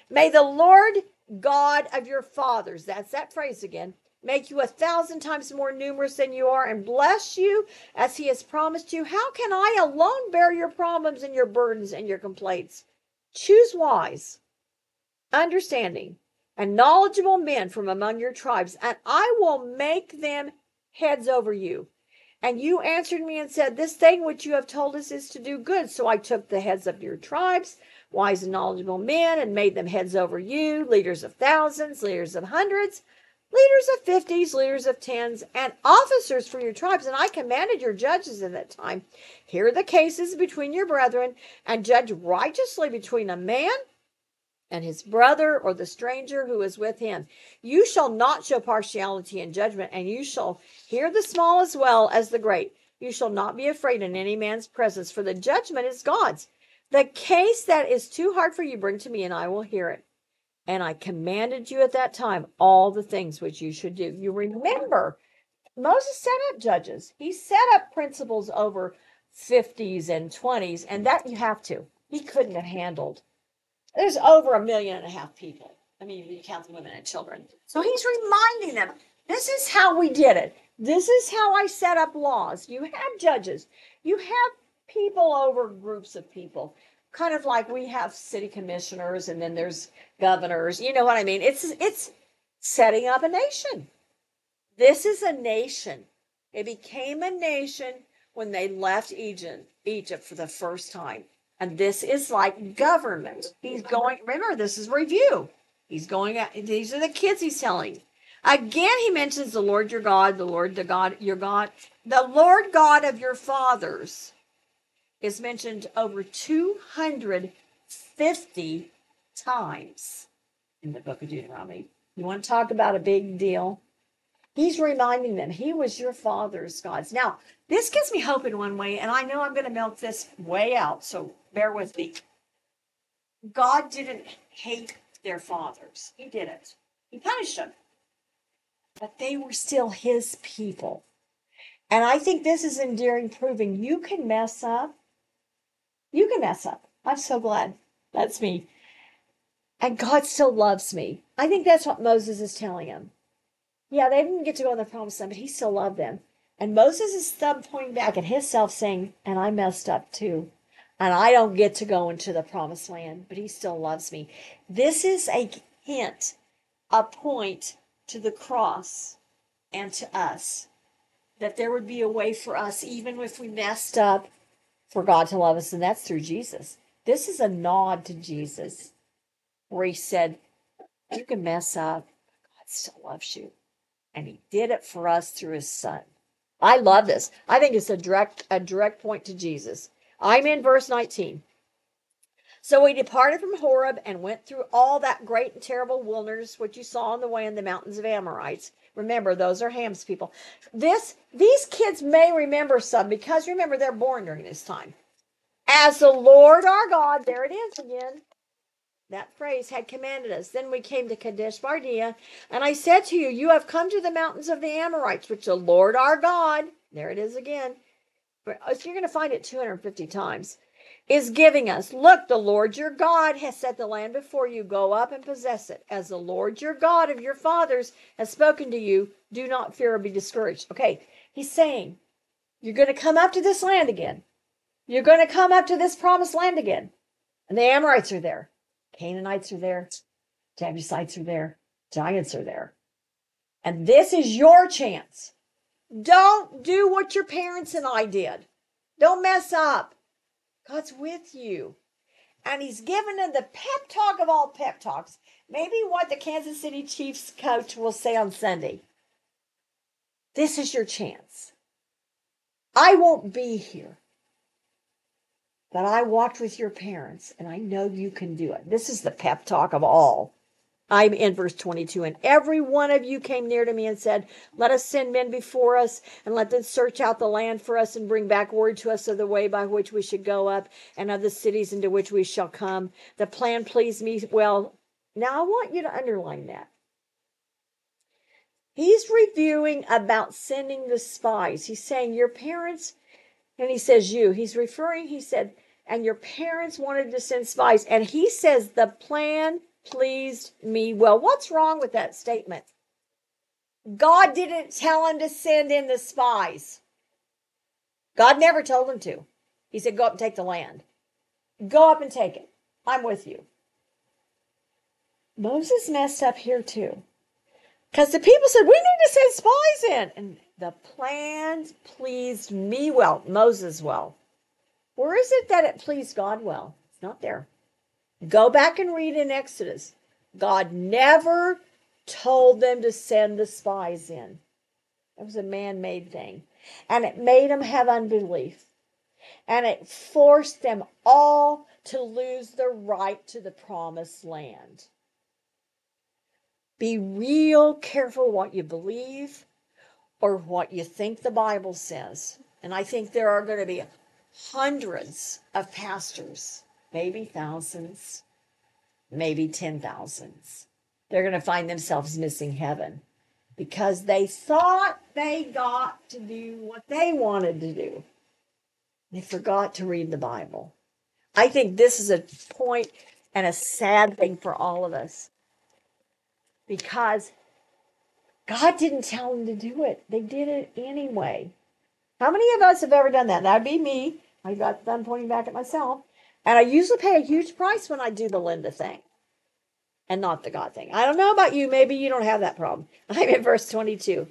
May the Lord God of your fathers, that's that phrase again, make you a thousand times more numerous than you are and bless you as he has promised you. How can I alone bear your problems and your burdens and your complaints? Choose wise, understanding, and knowledgeable men from among your tribes, and I will make them heads over you. And you answered me and said, this thing which you have told us is to do good. So I took the heads of your tribes, wise and knowledgeable men, and made them heads over you, leaders of thousands, leaders of hundreds, leaders of fifties, leaders of tens, and officers for your tribes. And I commanded your judges in that time, hear the cases between your brethren, and judge righteously between a man and his brother or the stranger who is with him. You shall not show partiality in judgment, and you shall hear the small as well as the great. You shall not be afraid in any man's presence, for the judgment is God's. The case that is too hard for you, bring to me, and I will hear it. And I commanded you at that time all the things which you should do. You remember, Moses set up judges. He set up principles over fifties and twenties, and that you have to. He couldn't have handled. There's over a million and a half people. I mean, you count the women and children. So he's reminding them, this is how we did it. This is how I set up laws. You have judges. You have people over groups of people. Kind of like we have city commissioners and then there's governors. You know what I mean? It's it's setting up a nation. This is a nation. It became a nation when they left Egypt, Egypt for the first time. And this is like government. He's going, remember, this is review. He's going, these are the kids he's telling. Again, he mentions the Lord your God, the Lord the God, your God, the Lord God of your fathers is mentioned over two hundred fifty times in the book of Deuteronomy. You want to talk about a big deal? He's reminding them, he was your father's God. Now, this gives me hope in one way, and I know I'm going to milk this way out, so bear with me. God didn't hate their fathers. He didn't. He punished them. But they were still his people. And I think this is endearing, proving you can mess up. You can mess up. I'm so glad. That's me. And God still loves me. I think that's what Moses is telling him. Yeah, they didn't get to go in the promised land, but he still loved them. And Moses is thumb pointing back at himself saying, and I messed up too. And I don't get to go into the promised land, but he still loves me. This is a hint, a point to the cross and to us, that there would be a way for us, even if we messed up, for God to love us, and that's through Jesus. This is a nod to Jesus, where he said, you can mess up, but God still loves you. And he did it for us through his son. I love this. I think it's a direct, a direct point to Jesus. I'm in verse nineteen. So we departed from Horeb and went through all that great and terrible wilderness which you saw on the way in the mountains of Amorites. Remember, those are Ham's people. This, these kids may remember some, because remember, they're born during this time. As the Lord our God, there it is again. That phrase had commanded us. Then we came to Kadesh Barnea, and I said to you, you have come to the mountains of the Amorites, which the Lord our God, there it is again, you're going to find it two hundred fifty times, is giving us. Look, the Lord your God has set the land before you. Go up and possess it. As the Lord your God of your fathers has spoken to you, do not fear or be discouraged. Okay, he's saying, you're going to come up to this land again. You're going to come up to this promised land again. And the Amorites are there. Canaanites are there. Jebusites are there. Giants are there. And this is your chance. Don't do what your parents and I did. Don't mess up. God's with you. And he's given them the pep talk of all pep talks. Maybe what the Kansas City Chiefs coach will say on Sunday. This is your chance. I won't be here. But I walked with your parents, and I know you can do it. This is the pep talk of all. I'm in verse twenty-two. And every one of you came near to me and said, let us send men before us, and let them search out the land for us, and bring back word to us of the way by which we should go up, and of the cities into which we shall come. The plan pleased me well. Now, I want you to underline that. He's reviewing about sending the spies. He's saying, your parents, and he says you. He's referring, he said, and your parents wanted to send spies. And he says the plan pleased me well. What's wrong with that statement? God didn't tell him to send in the spies. God never told him to. He said, go up and take the land. Go up and take it. I'm with you. Moses messed up here too. Because the people said, we need to send spies in. And the plans pleased me well, Moses well. Where is it that it pleased God well? It's not there. Go back and read in Exodus. God never told them to send the spies in. It was a man-made thing. And it made them have unbelief. And it forced them all to lose the right to the promised land. Be real careful what you believe or what you think the Bible says. And I think there are going to be hundreds of pastors, maybe thousands, maybe ten thousands. They're going to find themselves missing heaven because they thought they got to do what they wanted to do. They forgot to read the Bible. I think this is a point and a sad thing for all of us because God didn't tell them to do it. They did it anyway. How many of us have ever done that? That'd be me. I got done pointing back at myself. And I usually pay a huge price when I do the Linda thing and not the God thing. I don't know about you. Maybe you don't have that problem. I'm in verse twenty-two.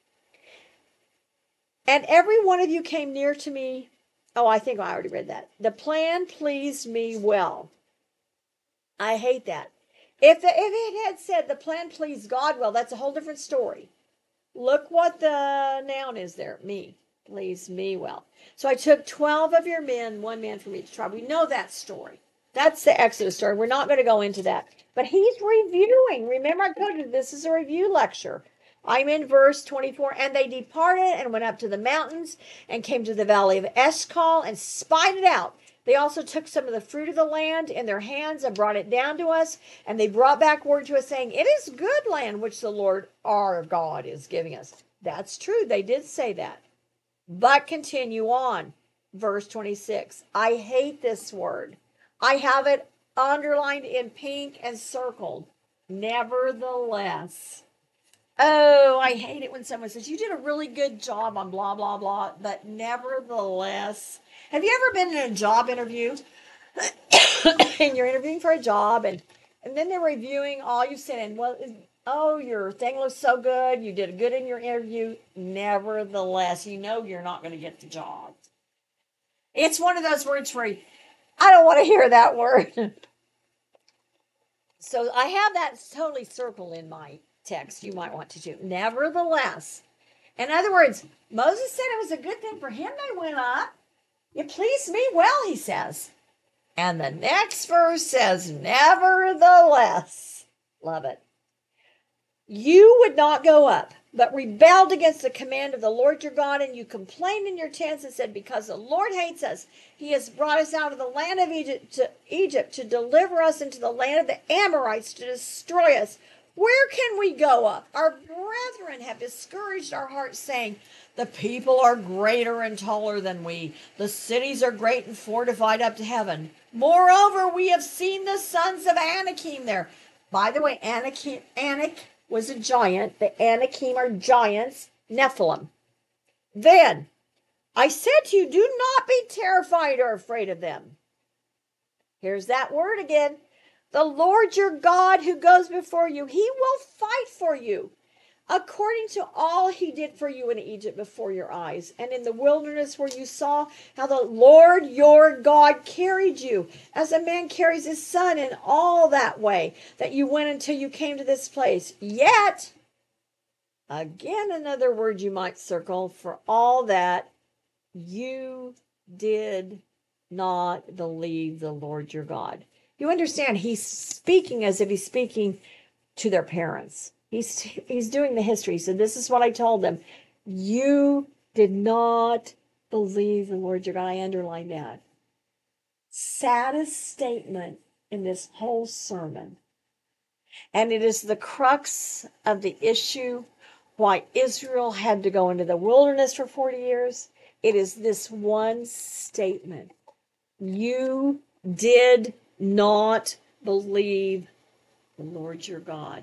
And every one of you came near to me. Oh, I think I already read that. The plan pleased me well. I hate that. If, the, if it had said the plan pleased God well, that's a whole different story. Look what the noun is there. Me. Pleased me well. So I took twelve of your men, one man from each tribe. We know that story. That's the Exodus story. We're not going to go into that. But he's reviewing. Remember, I told you this is a review lecture. I'm in verse twenty-four. And they departed and went up to the mountains and came to the valley of Eshcol and spied it out. They also took some of the fruit of the land in their hands and brought it down to us. And they brought back word to us saying, it is good land which the Lord our God is giving us. That's true. They did say that. But continue on. Verse twenty-six. I hate this word. I have it underlined in pink and circled. Nevertheless. Oh, I hate it when someone says, you did a really good job on blah, blah, blah, but nevertheless. Have you ever been in a job interview and you're interviewing for a job and, and then they're reviewing all you said and, well, oh, your thing looks so good. You did good in your interview. Nevertheless, you know you're not going to get the job. It's one of those words where I don't want to hear that word. So I have that totally circled in my text. You might want to do. Nevertheless. In other words, Moses said it was a good thing for him they went up. It pleased me well, he says. And the next verse says, nevertheless. Love it. You would not go up, but rebelled against the command of the Lord your God, and you complained in your tents and said, because the Lord hates us, he has brought us out of the land of Egypt to, Egypt to deliver us into the land of the Amorites to destroy us. Where can we go up? Our brethren have discouraged our hearts, saying, the people are greater and taller than we. The cities are great and fortified up to heaven. Moreover, we have seen the sons of Anakim there. By the way, Anakim, Anak was a giant. The Anakim are giants, Nephilim. Then I said to you, do not be terrified or afraid of them. Here's that word again. The Lord your God who goes before you, he will fight for you, according to all he did for you in Egypt before your eyes, and in the wilderness where you saw how the Lord your God carried you, as a man carries his son, in all that way that you went until you came to this place. Yet, again, another word you might circle, for all that you did not believe the Lord your God. You understand, he's speaking as if he's speaking to their parents. He's he's doing the history. So this is what I told them. You did not believe the Lord your God. I underlined that. Saddest statement in this whole sermon. And it is the crux of the issue why Israel had to go into the wilderness for forty years. It is this one statement. You did not believe the Lord your God.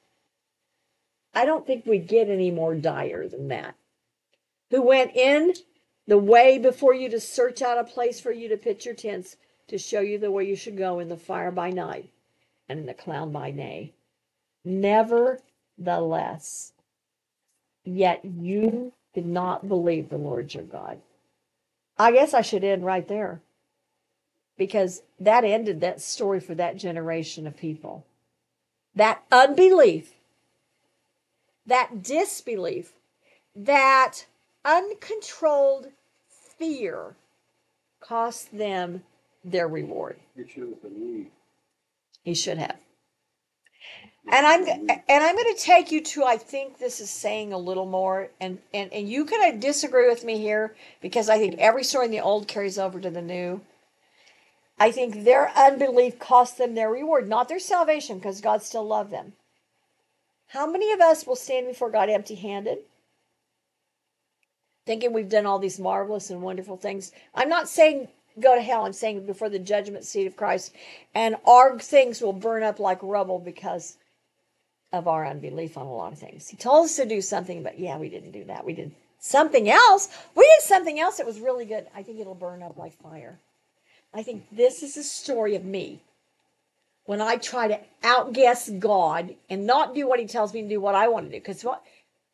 I don't think we get any more dire than that. Who went in the way before you to search out a place for you to pitch your tents, to show you the way you should go in the fire by night and in the cloud by day. Nevertheless, yet you did not believe the Lord your God. I guess I should end right there, because that ended that story for that generation of people. That unbelief, that disbelief, that uncontrolled fear cost them their reward. He should have believed. He should have. And I'm and I'm going to take you to, I think this is saying a little more, and, and, and you can disagree with me here, because I think every story in the old carries over to the new. I think their unbelief cost them their reward, not their salvation, because God still loved them. How many of us will stand before God empty-handed, thinking we've done all these marvelous and wonderful things? I'm not saying go to hell. I'm saying before the judgment seat of Christ, and our things will burn up like rubble because of our unbelief on a lot of things. He told us to do something, but yeah, we didn't do that. We did something else. We did something else that was really good. I think it'll burn up like fire. I think this is a story of me when I try to outguess God and not do what he tells me to do, what I want to do. Because what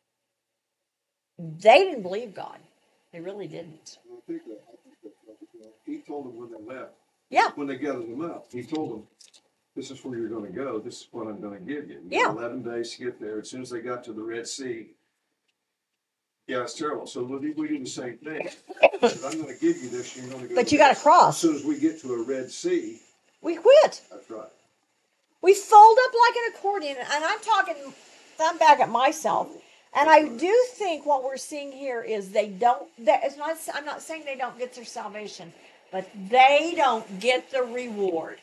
they didn't believe God. They really didn't. I think that, I think that he told them when they left. Yeah. When they gathered them up, he told them, this is where you're going to go. This is what I'm going to give you. You Yeah. got eleven days to get there. As soon as they got to the Red Sea, yeah, it's terrible. So we we do the same thing. Said, I'm going to give you this. You're going to go. But you got to cross. As soon as we get to a Red Sea, we quit. that's right. We fold up like an accordion, and I'm talking, I'm back at myself. And I do think what we're seeing here is they don't, that it's not, I'm not saying they don't get their salvation, but they don't get the reward.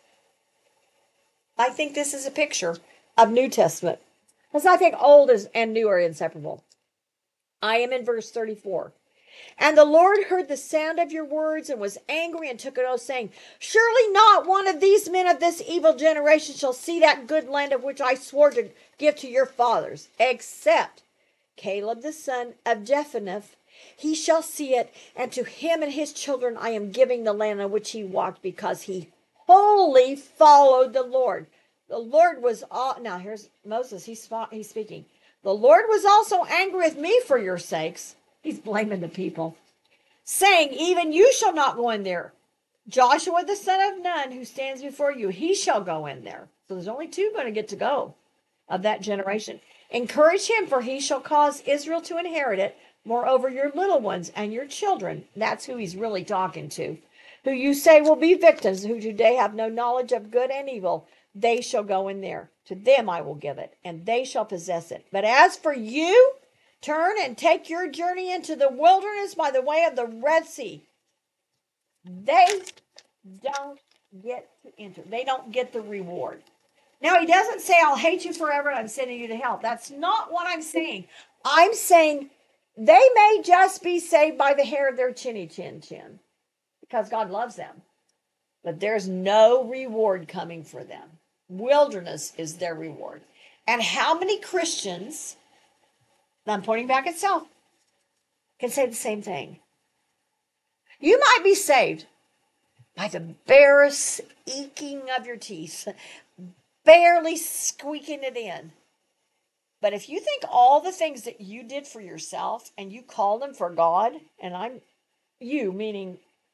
I think this is a picture of New Testament, because I think old is, and new are inseparable. I am in verse thirty-four. And the Lord heard the sound of your words and was angry and took an oath, saying, surely not one of these men of this evil generation shall see that good land of which I swore to give to your fathers, except Caleb the son of Jephunneh. He shall see it, and to him and his children I am giving the land on which he walked, because he wholly followed the Lord. The Lord was all, now here's Moses, he's, he's speaking. The Lord was also angry with me for your sakes. He's blaming the people, saying, even you shall not go in there. Joshua the son of Nun, who stands before you, he shall go in there. So there's only two going to get to go of that generation. Encourage him, for he shall cause Israel to inherit it. Moreover, your little ones and your children, that's who he's really talking to, who you say will be victims, who today have no knowledge of good and evil, they shall go in there. To them I will give it, and they shall possess it. But as for you, turn and take your journey into the wilderness by the way of the Red Sea. They don't get to enter. They don't get the reward. Now, he doesn't say, I'll hate you forever and I'm sending you to hell. That's not what I'm saying. I'm saying they may just be saved by the hair of their chinny chin chin, because God loves them. But there's no reward coming for them. Wilderness is their reward. And how many Christians, I'm pointing back at self, can say the same thing? You might be saved by the barest eking of your teeth, barely squeaking it in. But if you think all the things that you did for yourself and you call them for God, and I'm you, meaning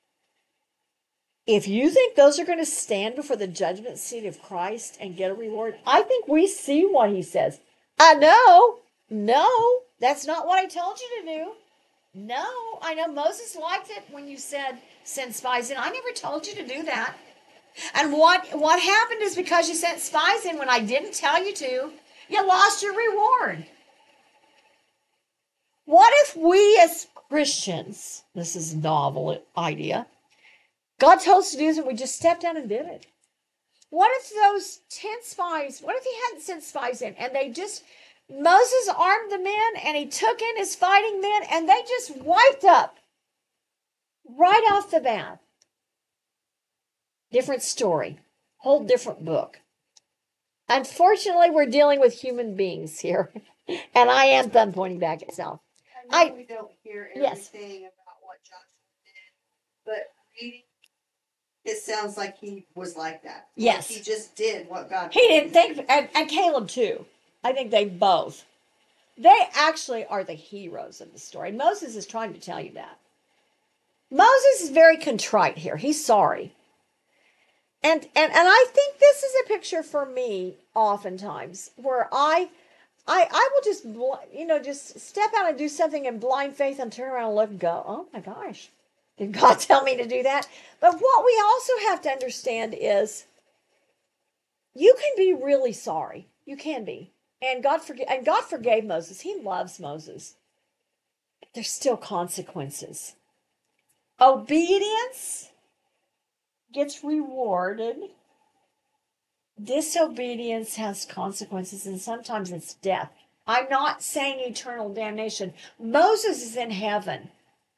if you think those are going to stand before the judgment seat of Christ and get a reward, I think we see what he says. I know. No, that's not what I told you to do. No, I know Moses liked it when you said send spies in. I never told you to do that. And what, what happened is because you sent spies in when I didn't tell you to, you lost your reward. What if we as Christians, this is a novel idea, God told us to do this and we just stepped out and did it? What if those ten spies, what if he hadn't sent spies in and they just, Moses armed the men and he took in his fighting men and they just wiped up right off the bat? Different story, whole different book. Unfortunately, we're dealing with human beings here. And I am thumb pointing back itself. I know I- we don't hear yes. everything about what Joshua did, but reading, it sounds like he was like that. Yes. Like he just did what God He told didn't him think, to do. and, and Caleb too. I think they both. They actually are the heroes of the story. Moses is trying to tell you that. Moses is very contrite here. He's sorry. And and and I think this is a picture for me oftentimes where I I I will just you know just step out and do something in blind faith and turn around and look and go, "Oh my gosh. Did God tell me to do that?" But what we also have to understand is you can be really sorry. You can be. And God forgave and God forgave Moses. He loves Moses. But there's still consequences. Obedience gets rewarded. Disobedience has consequences, and sometimes it's death. I'm not saying eternal damnation. Moses is in heaven.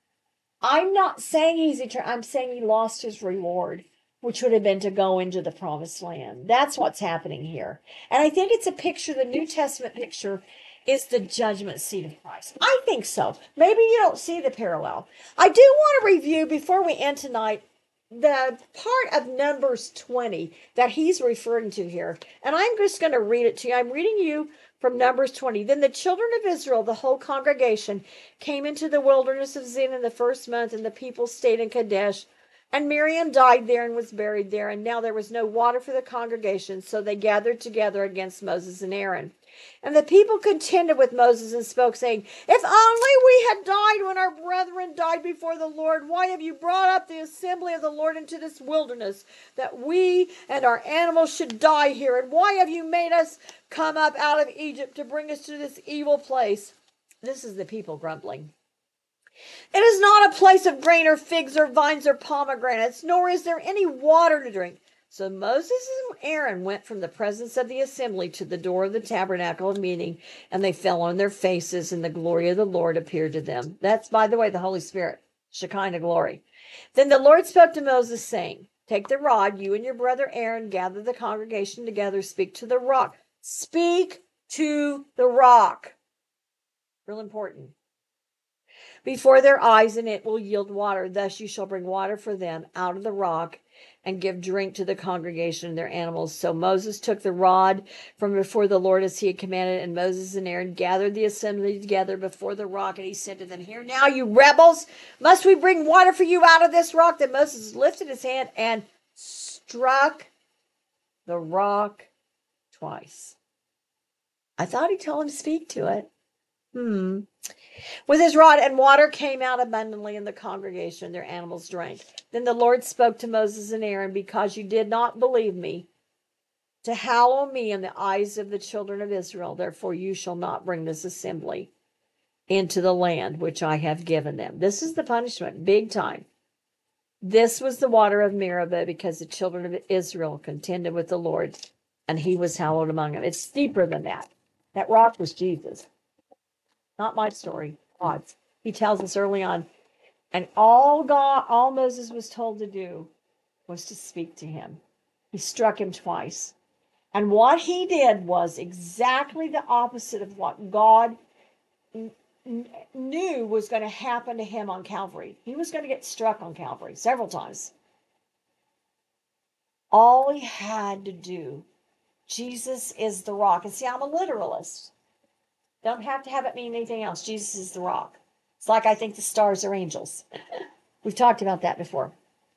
I'm not saying he's eternal. I'm saying he lost his reward, which would have been to go into the promised land. That's what's happening here. And I think it's a picture, the New Testament picture is the judgment seat of Christ. I think so. Maybe you don't see the parallel. I do want to review, before we end tonight, the part of Numbers twenty that he's referring to here. And I'm just going to read it to you. I'm reading you from Numbers twenty. Then the children of Israel, the whole congregation, came into the wilderness of Zin in the first month, and the people stayed in Kadesh. And Miriam died there and was buried there. And now there was no water for the congregation, so they gathered together against Moses and Aaron. And the people contended with Moses and spoke, saying, "If only we had died when our brethren died before the Lord. Why have you brought up the assembly of the Lord into this wilderness, that we and our animals should die here? And why have you made us come up out of Egypt to bring us to this evil place?" This is the people grumbling. "It is not a place of grain or figs or vines or pomegranates, nor is there any water to drink." So Moses and Aaron went from the presence of the assembly to the door of the tabernacle of meeting, and they fell on their faces, and the glory of the Lord appeared to them. That's, by the way, the Holy Spirit, Shekinah glory. Then the Lord spoke to Moses, saying, "Take the rod, you and your brother Aaron, gather the congregation together, speak to the rock." Speak to the rock. Real important. "Before their eyes, and it will yield water. Thus you shall bring water for them out of the rock, and give drink to the congregation and their animals." So Moses took the rod from before the Lord as he had commanded, and Moses and Aaron gathered the assembly together before the rock, and he said to them, "Hear now, you rebels, must we bring water for you out of this rock?" Then Moses lifted his hand and struck the rock twice. I thought he told him to speak to it. Hmm. With his rod, and water came out abundantly in the congregation, their animals drank. Then the Lord spoke to Moses and Aaron, "Because you did not believe me, to hallow me in the eyes of the children of Israel, therefore you shall not bring this assembly into the land which I have given them." This is the punishment, big time. This was the water of Meribah, because the children of Israel contended with the Lord, and he was hallowed among them. It's deeper than that. That rock was Jesus. Not my story, God's. He tells us early on, and all God, all Moses was told to do was to speak to him. He struck him twice. And what he did was exactly the opposite of what God n- n- knew was going to happen to him on Calvary. He was going to get struck on Calvary several times. All he had to do, Jesus is the rock. And see, I'm a literalist. Don't have to have it mean anything else. Jesus is the rock. It's like I think the stars are angels. We've talked about that before.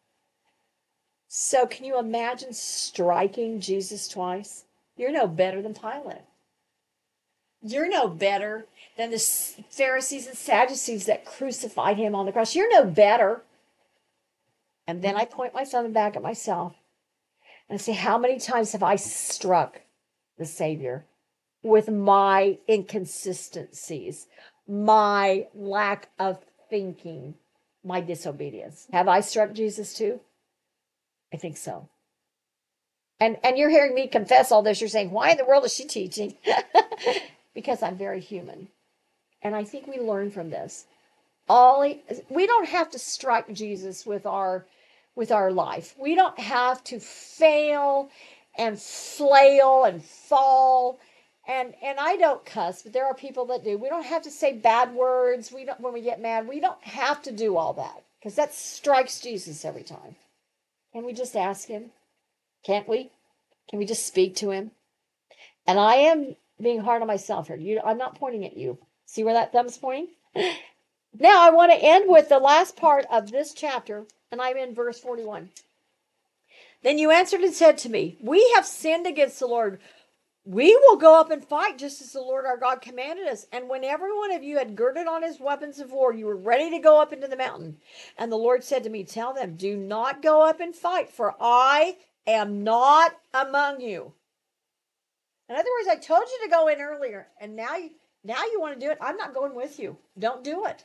So can you imagine striking Jesus twice? You're no better than Pilate. You're no better than the Pharisees and Sadducees that crucified him on the cross. You're no better. And then I point my thumb back at myself and say, how many times have I struck the Savior with my inconsistencies, my lack of thinking, my disobedience? Have I struck Jesus too? I think so. And and you're hearing me confess all this. You're saying, why in the world is she teaching? Because I'm very human. And I think we learn from this. All we don't have to strike Jesus with our with our life. We don't have to fail and flail and fall. And and I don't cuss, but there are people that do. We don't have to say bad words. We don't when we get mad. We don't have to do all that because that strikes Jesus every time. Can we just ask him? Can't we? Can we just speak to him? And I am being hard on myself here. You, I'm not pointing at you. See where that thumb's pointing? Now I want to end with the last part of this chapter, and I'm in verse forty-one. Then you answered and said to me, we have sinned against the Lord. We will go up and fight just as the Lord our God commanded us. And when every one of you had girded on his weapons of war, you were ready to go up into the mountain. And the Lord said to me, tell them, do not go up and fight, for I am not among you. In other words, I told you to go in earlier, and now you, now you want to do it. I'm not going with you. Don't do it.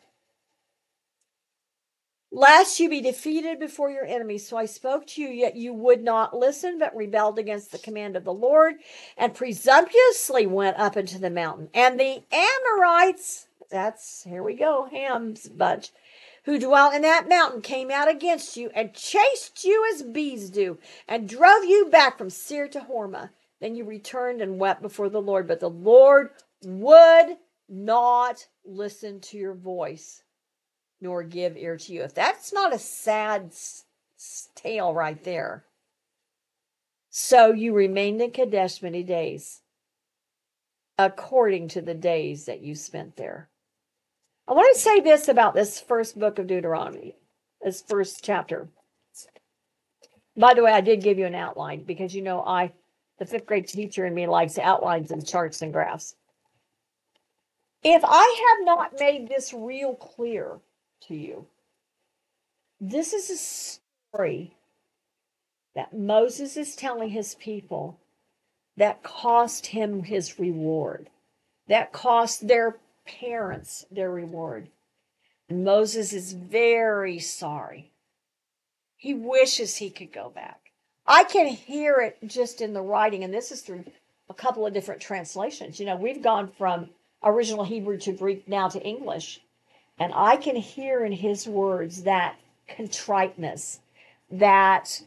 Lest you be defeated before your enemies. So I spoke to you, yet you would not listen, but rebelled against the command of the Lord, and presumptuously went up into the mountain. And the Amorites, that's, here we go, Ham's bunch, who dwell in that mountain, came out against you, and chased you as bees do, and drove you back from Seir to Hormah. Then you returned and wept before the Lord, but the Lord would not listen to your voice, nor give ear to you. If that's not a sad tale right there. So you remained in Kadesh many days, according to the days that you spent there. I want to say this about this first book of Deuteronomy, this first chapter. By the way, I did give you an outline because, you know, I, the fifth grade teacher in me likes outlines and charts and graphs. If I have not made this real clear to you, this is a story that Moses is telling his people that cost him his reward, that cost their parents their reward. And Moses is very sorry. He wishes he could go back. I can hear it just in the writing, and this is through a couple of different translations. You know, we've gone from original Hebrew to Greek now to English. And I can hear in his words that contriteness, that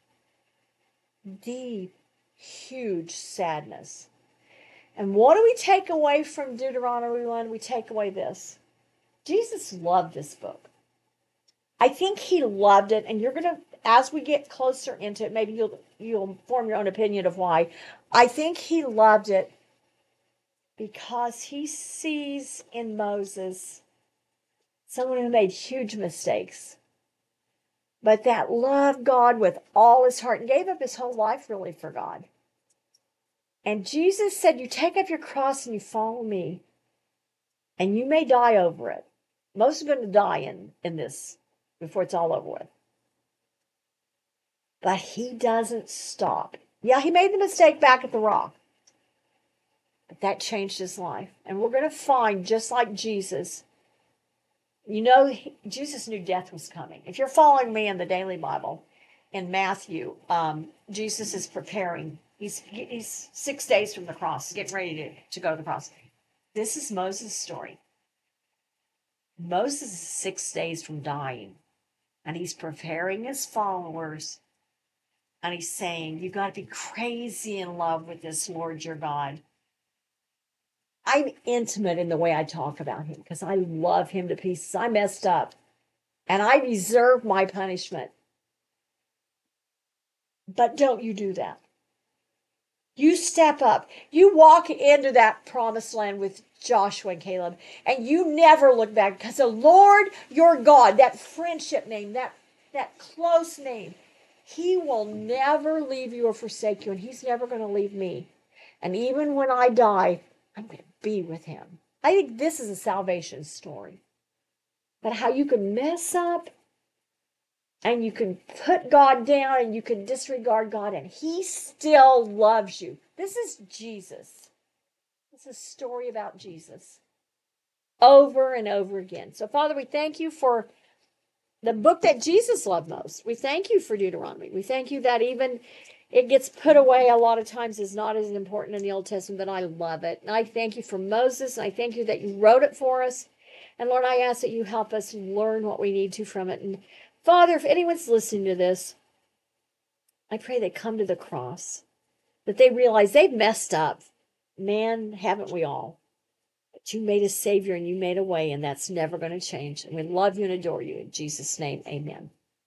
deep, huge sadness. And what do we take away from Deuteronomy one? We take away this. Jesus loved this book. I think he loved it, and you're going to, as we get closer into it, maybe you'll you'll form your own opinion of why. I think he loved it because he sees in Moses someone who made huge mistakes, but that loved God with all his heart and gave up his whole life really for God. And Jesus said, you take up your cross and you follow me, and you may die over it. Most are going to die in, in this before it's all over with. But he doesn't stop. Yeah, he made the mistake back at the rock, but that changed his life. And we're going to find, just like Jesus, you know, he, Jesus knew death was coming. If you're following me in the Daily Bible, in Matthew, um, Jesus is preparing. He's he's six days from the cross, getting ready to, to go to the cross. This is Moses' story. Moses is six days from dying, and he's preparing his followers, and he's saying, you've got to be crazy in love with this Lord your God. I'm intimate in the way I talk about him because I love him to pieces. I messed up, and I deserve my punishment. But don't you do that. You step up. You walk into that promised land with Joshua and Caleb, and you never look back because the Lord your God, that friendship name, that, that close name, he will never leave you or forsake you, and he's never going to leave me. And even when I die, I'm going to be with him. I think this is a salvation story. But how you can mess up and you can put God down and you can disregard God and he still loves you. This is Jesus. This is a story about Jesus over and over again. So, Father, we thank you for the book that Jesus loved most. We thank you for Deuteronomy. We thank you that even it gets put away a lot of times as not as important in the Old Testament, but I love it. And I thank you for Moses, and I thank you that you wrote it for us. And Lord, I ask that you help us learn what we need to from it. And Father, if anyone's listening to this, I pray they come to the cross. that they realize they've messed up. Man, haven't we all? But you made a Savior and you made a way, and that's never going to change. And we love you and adore you. In Jesus' name, amen.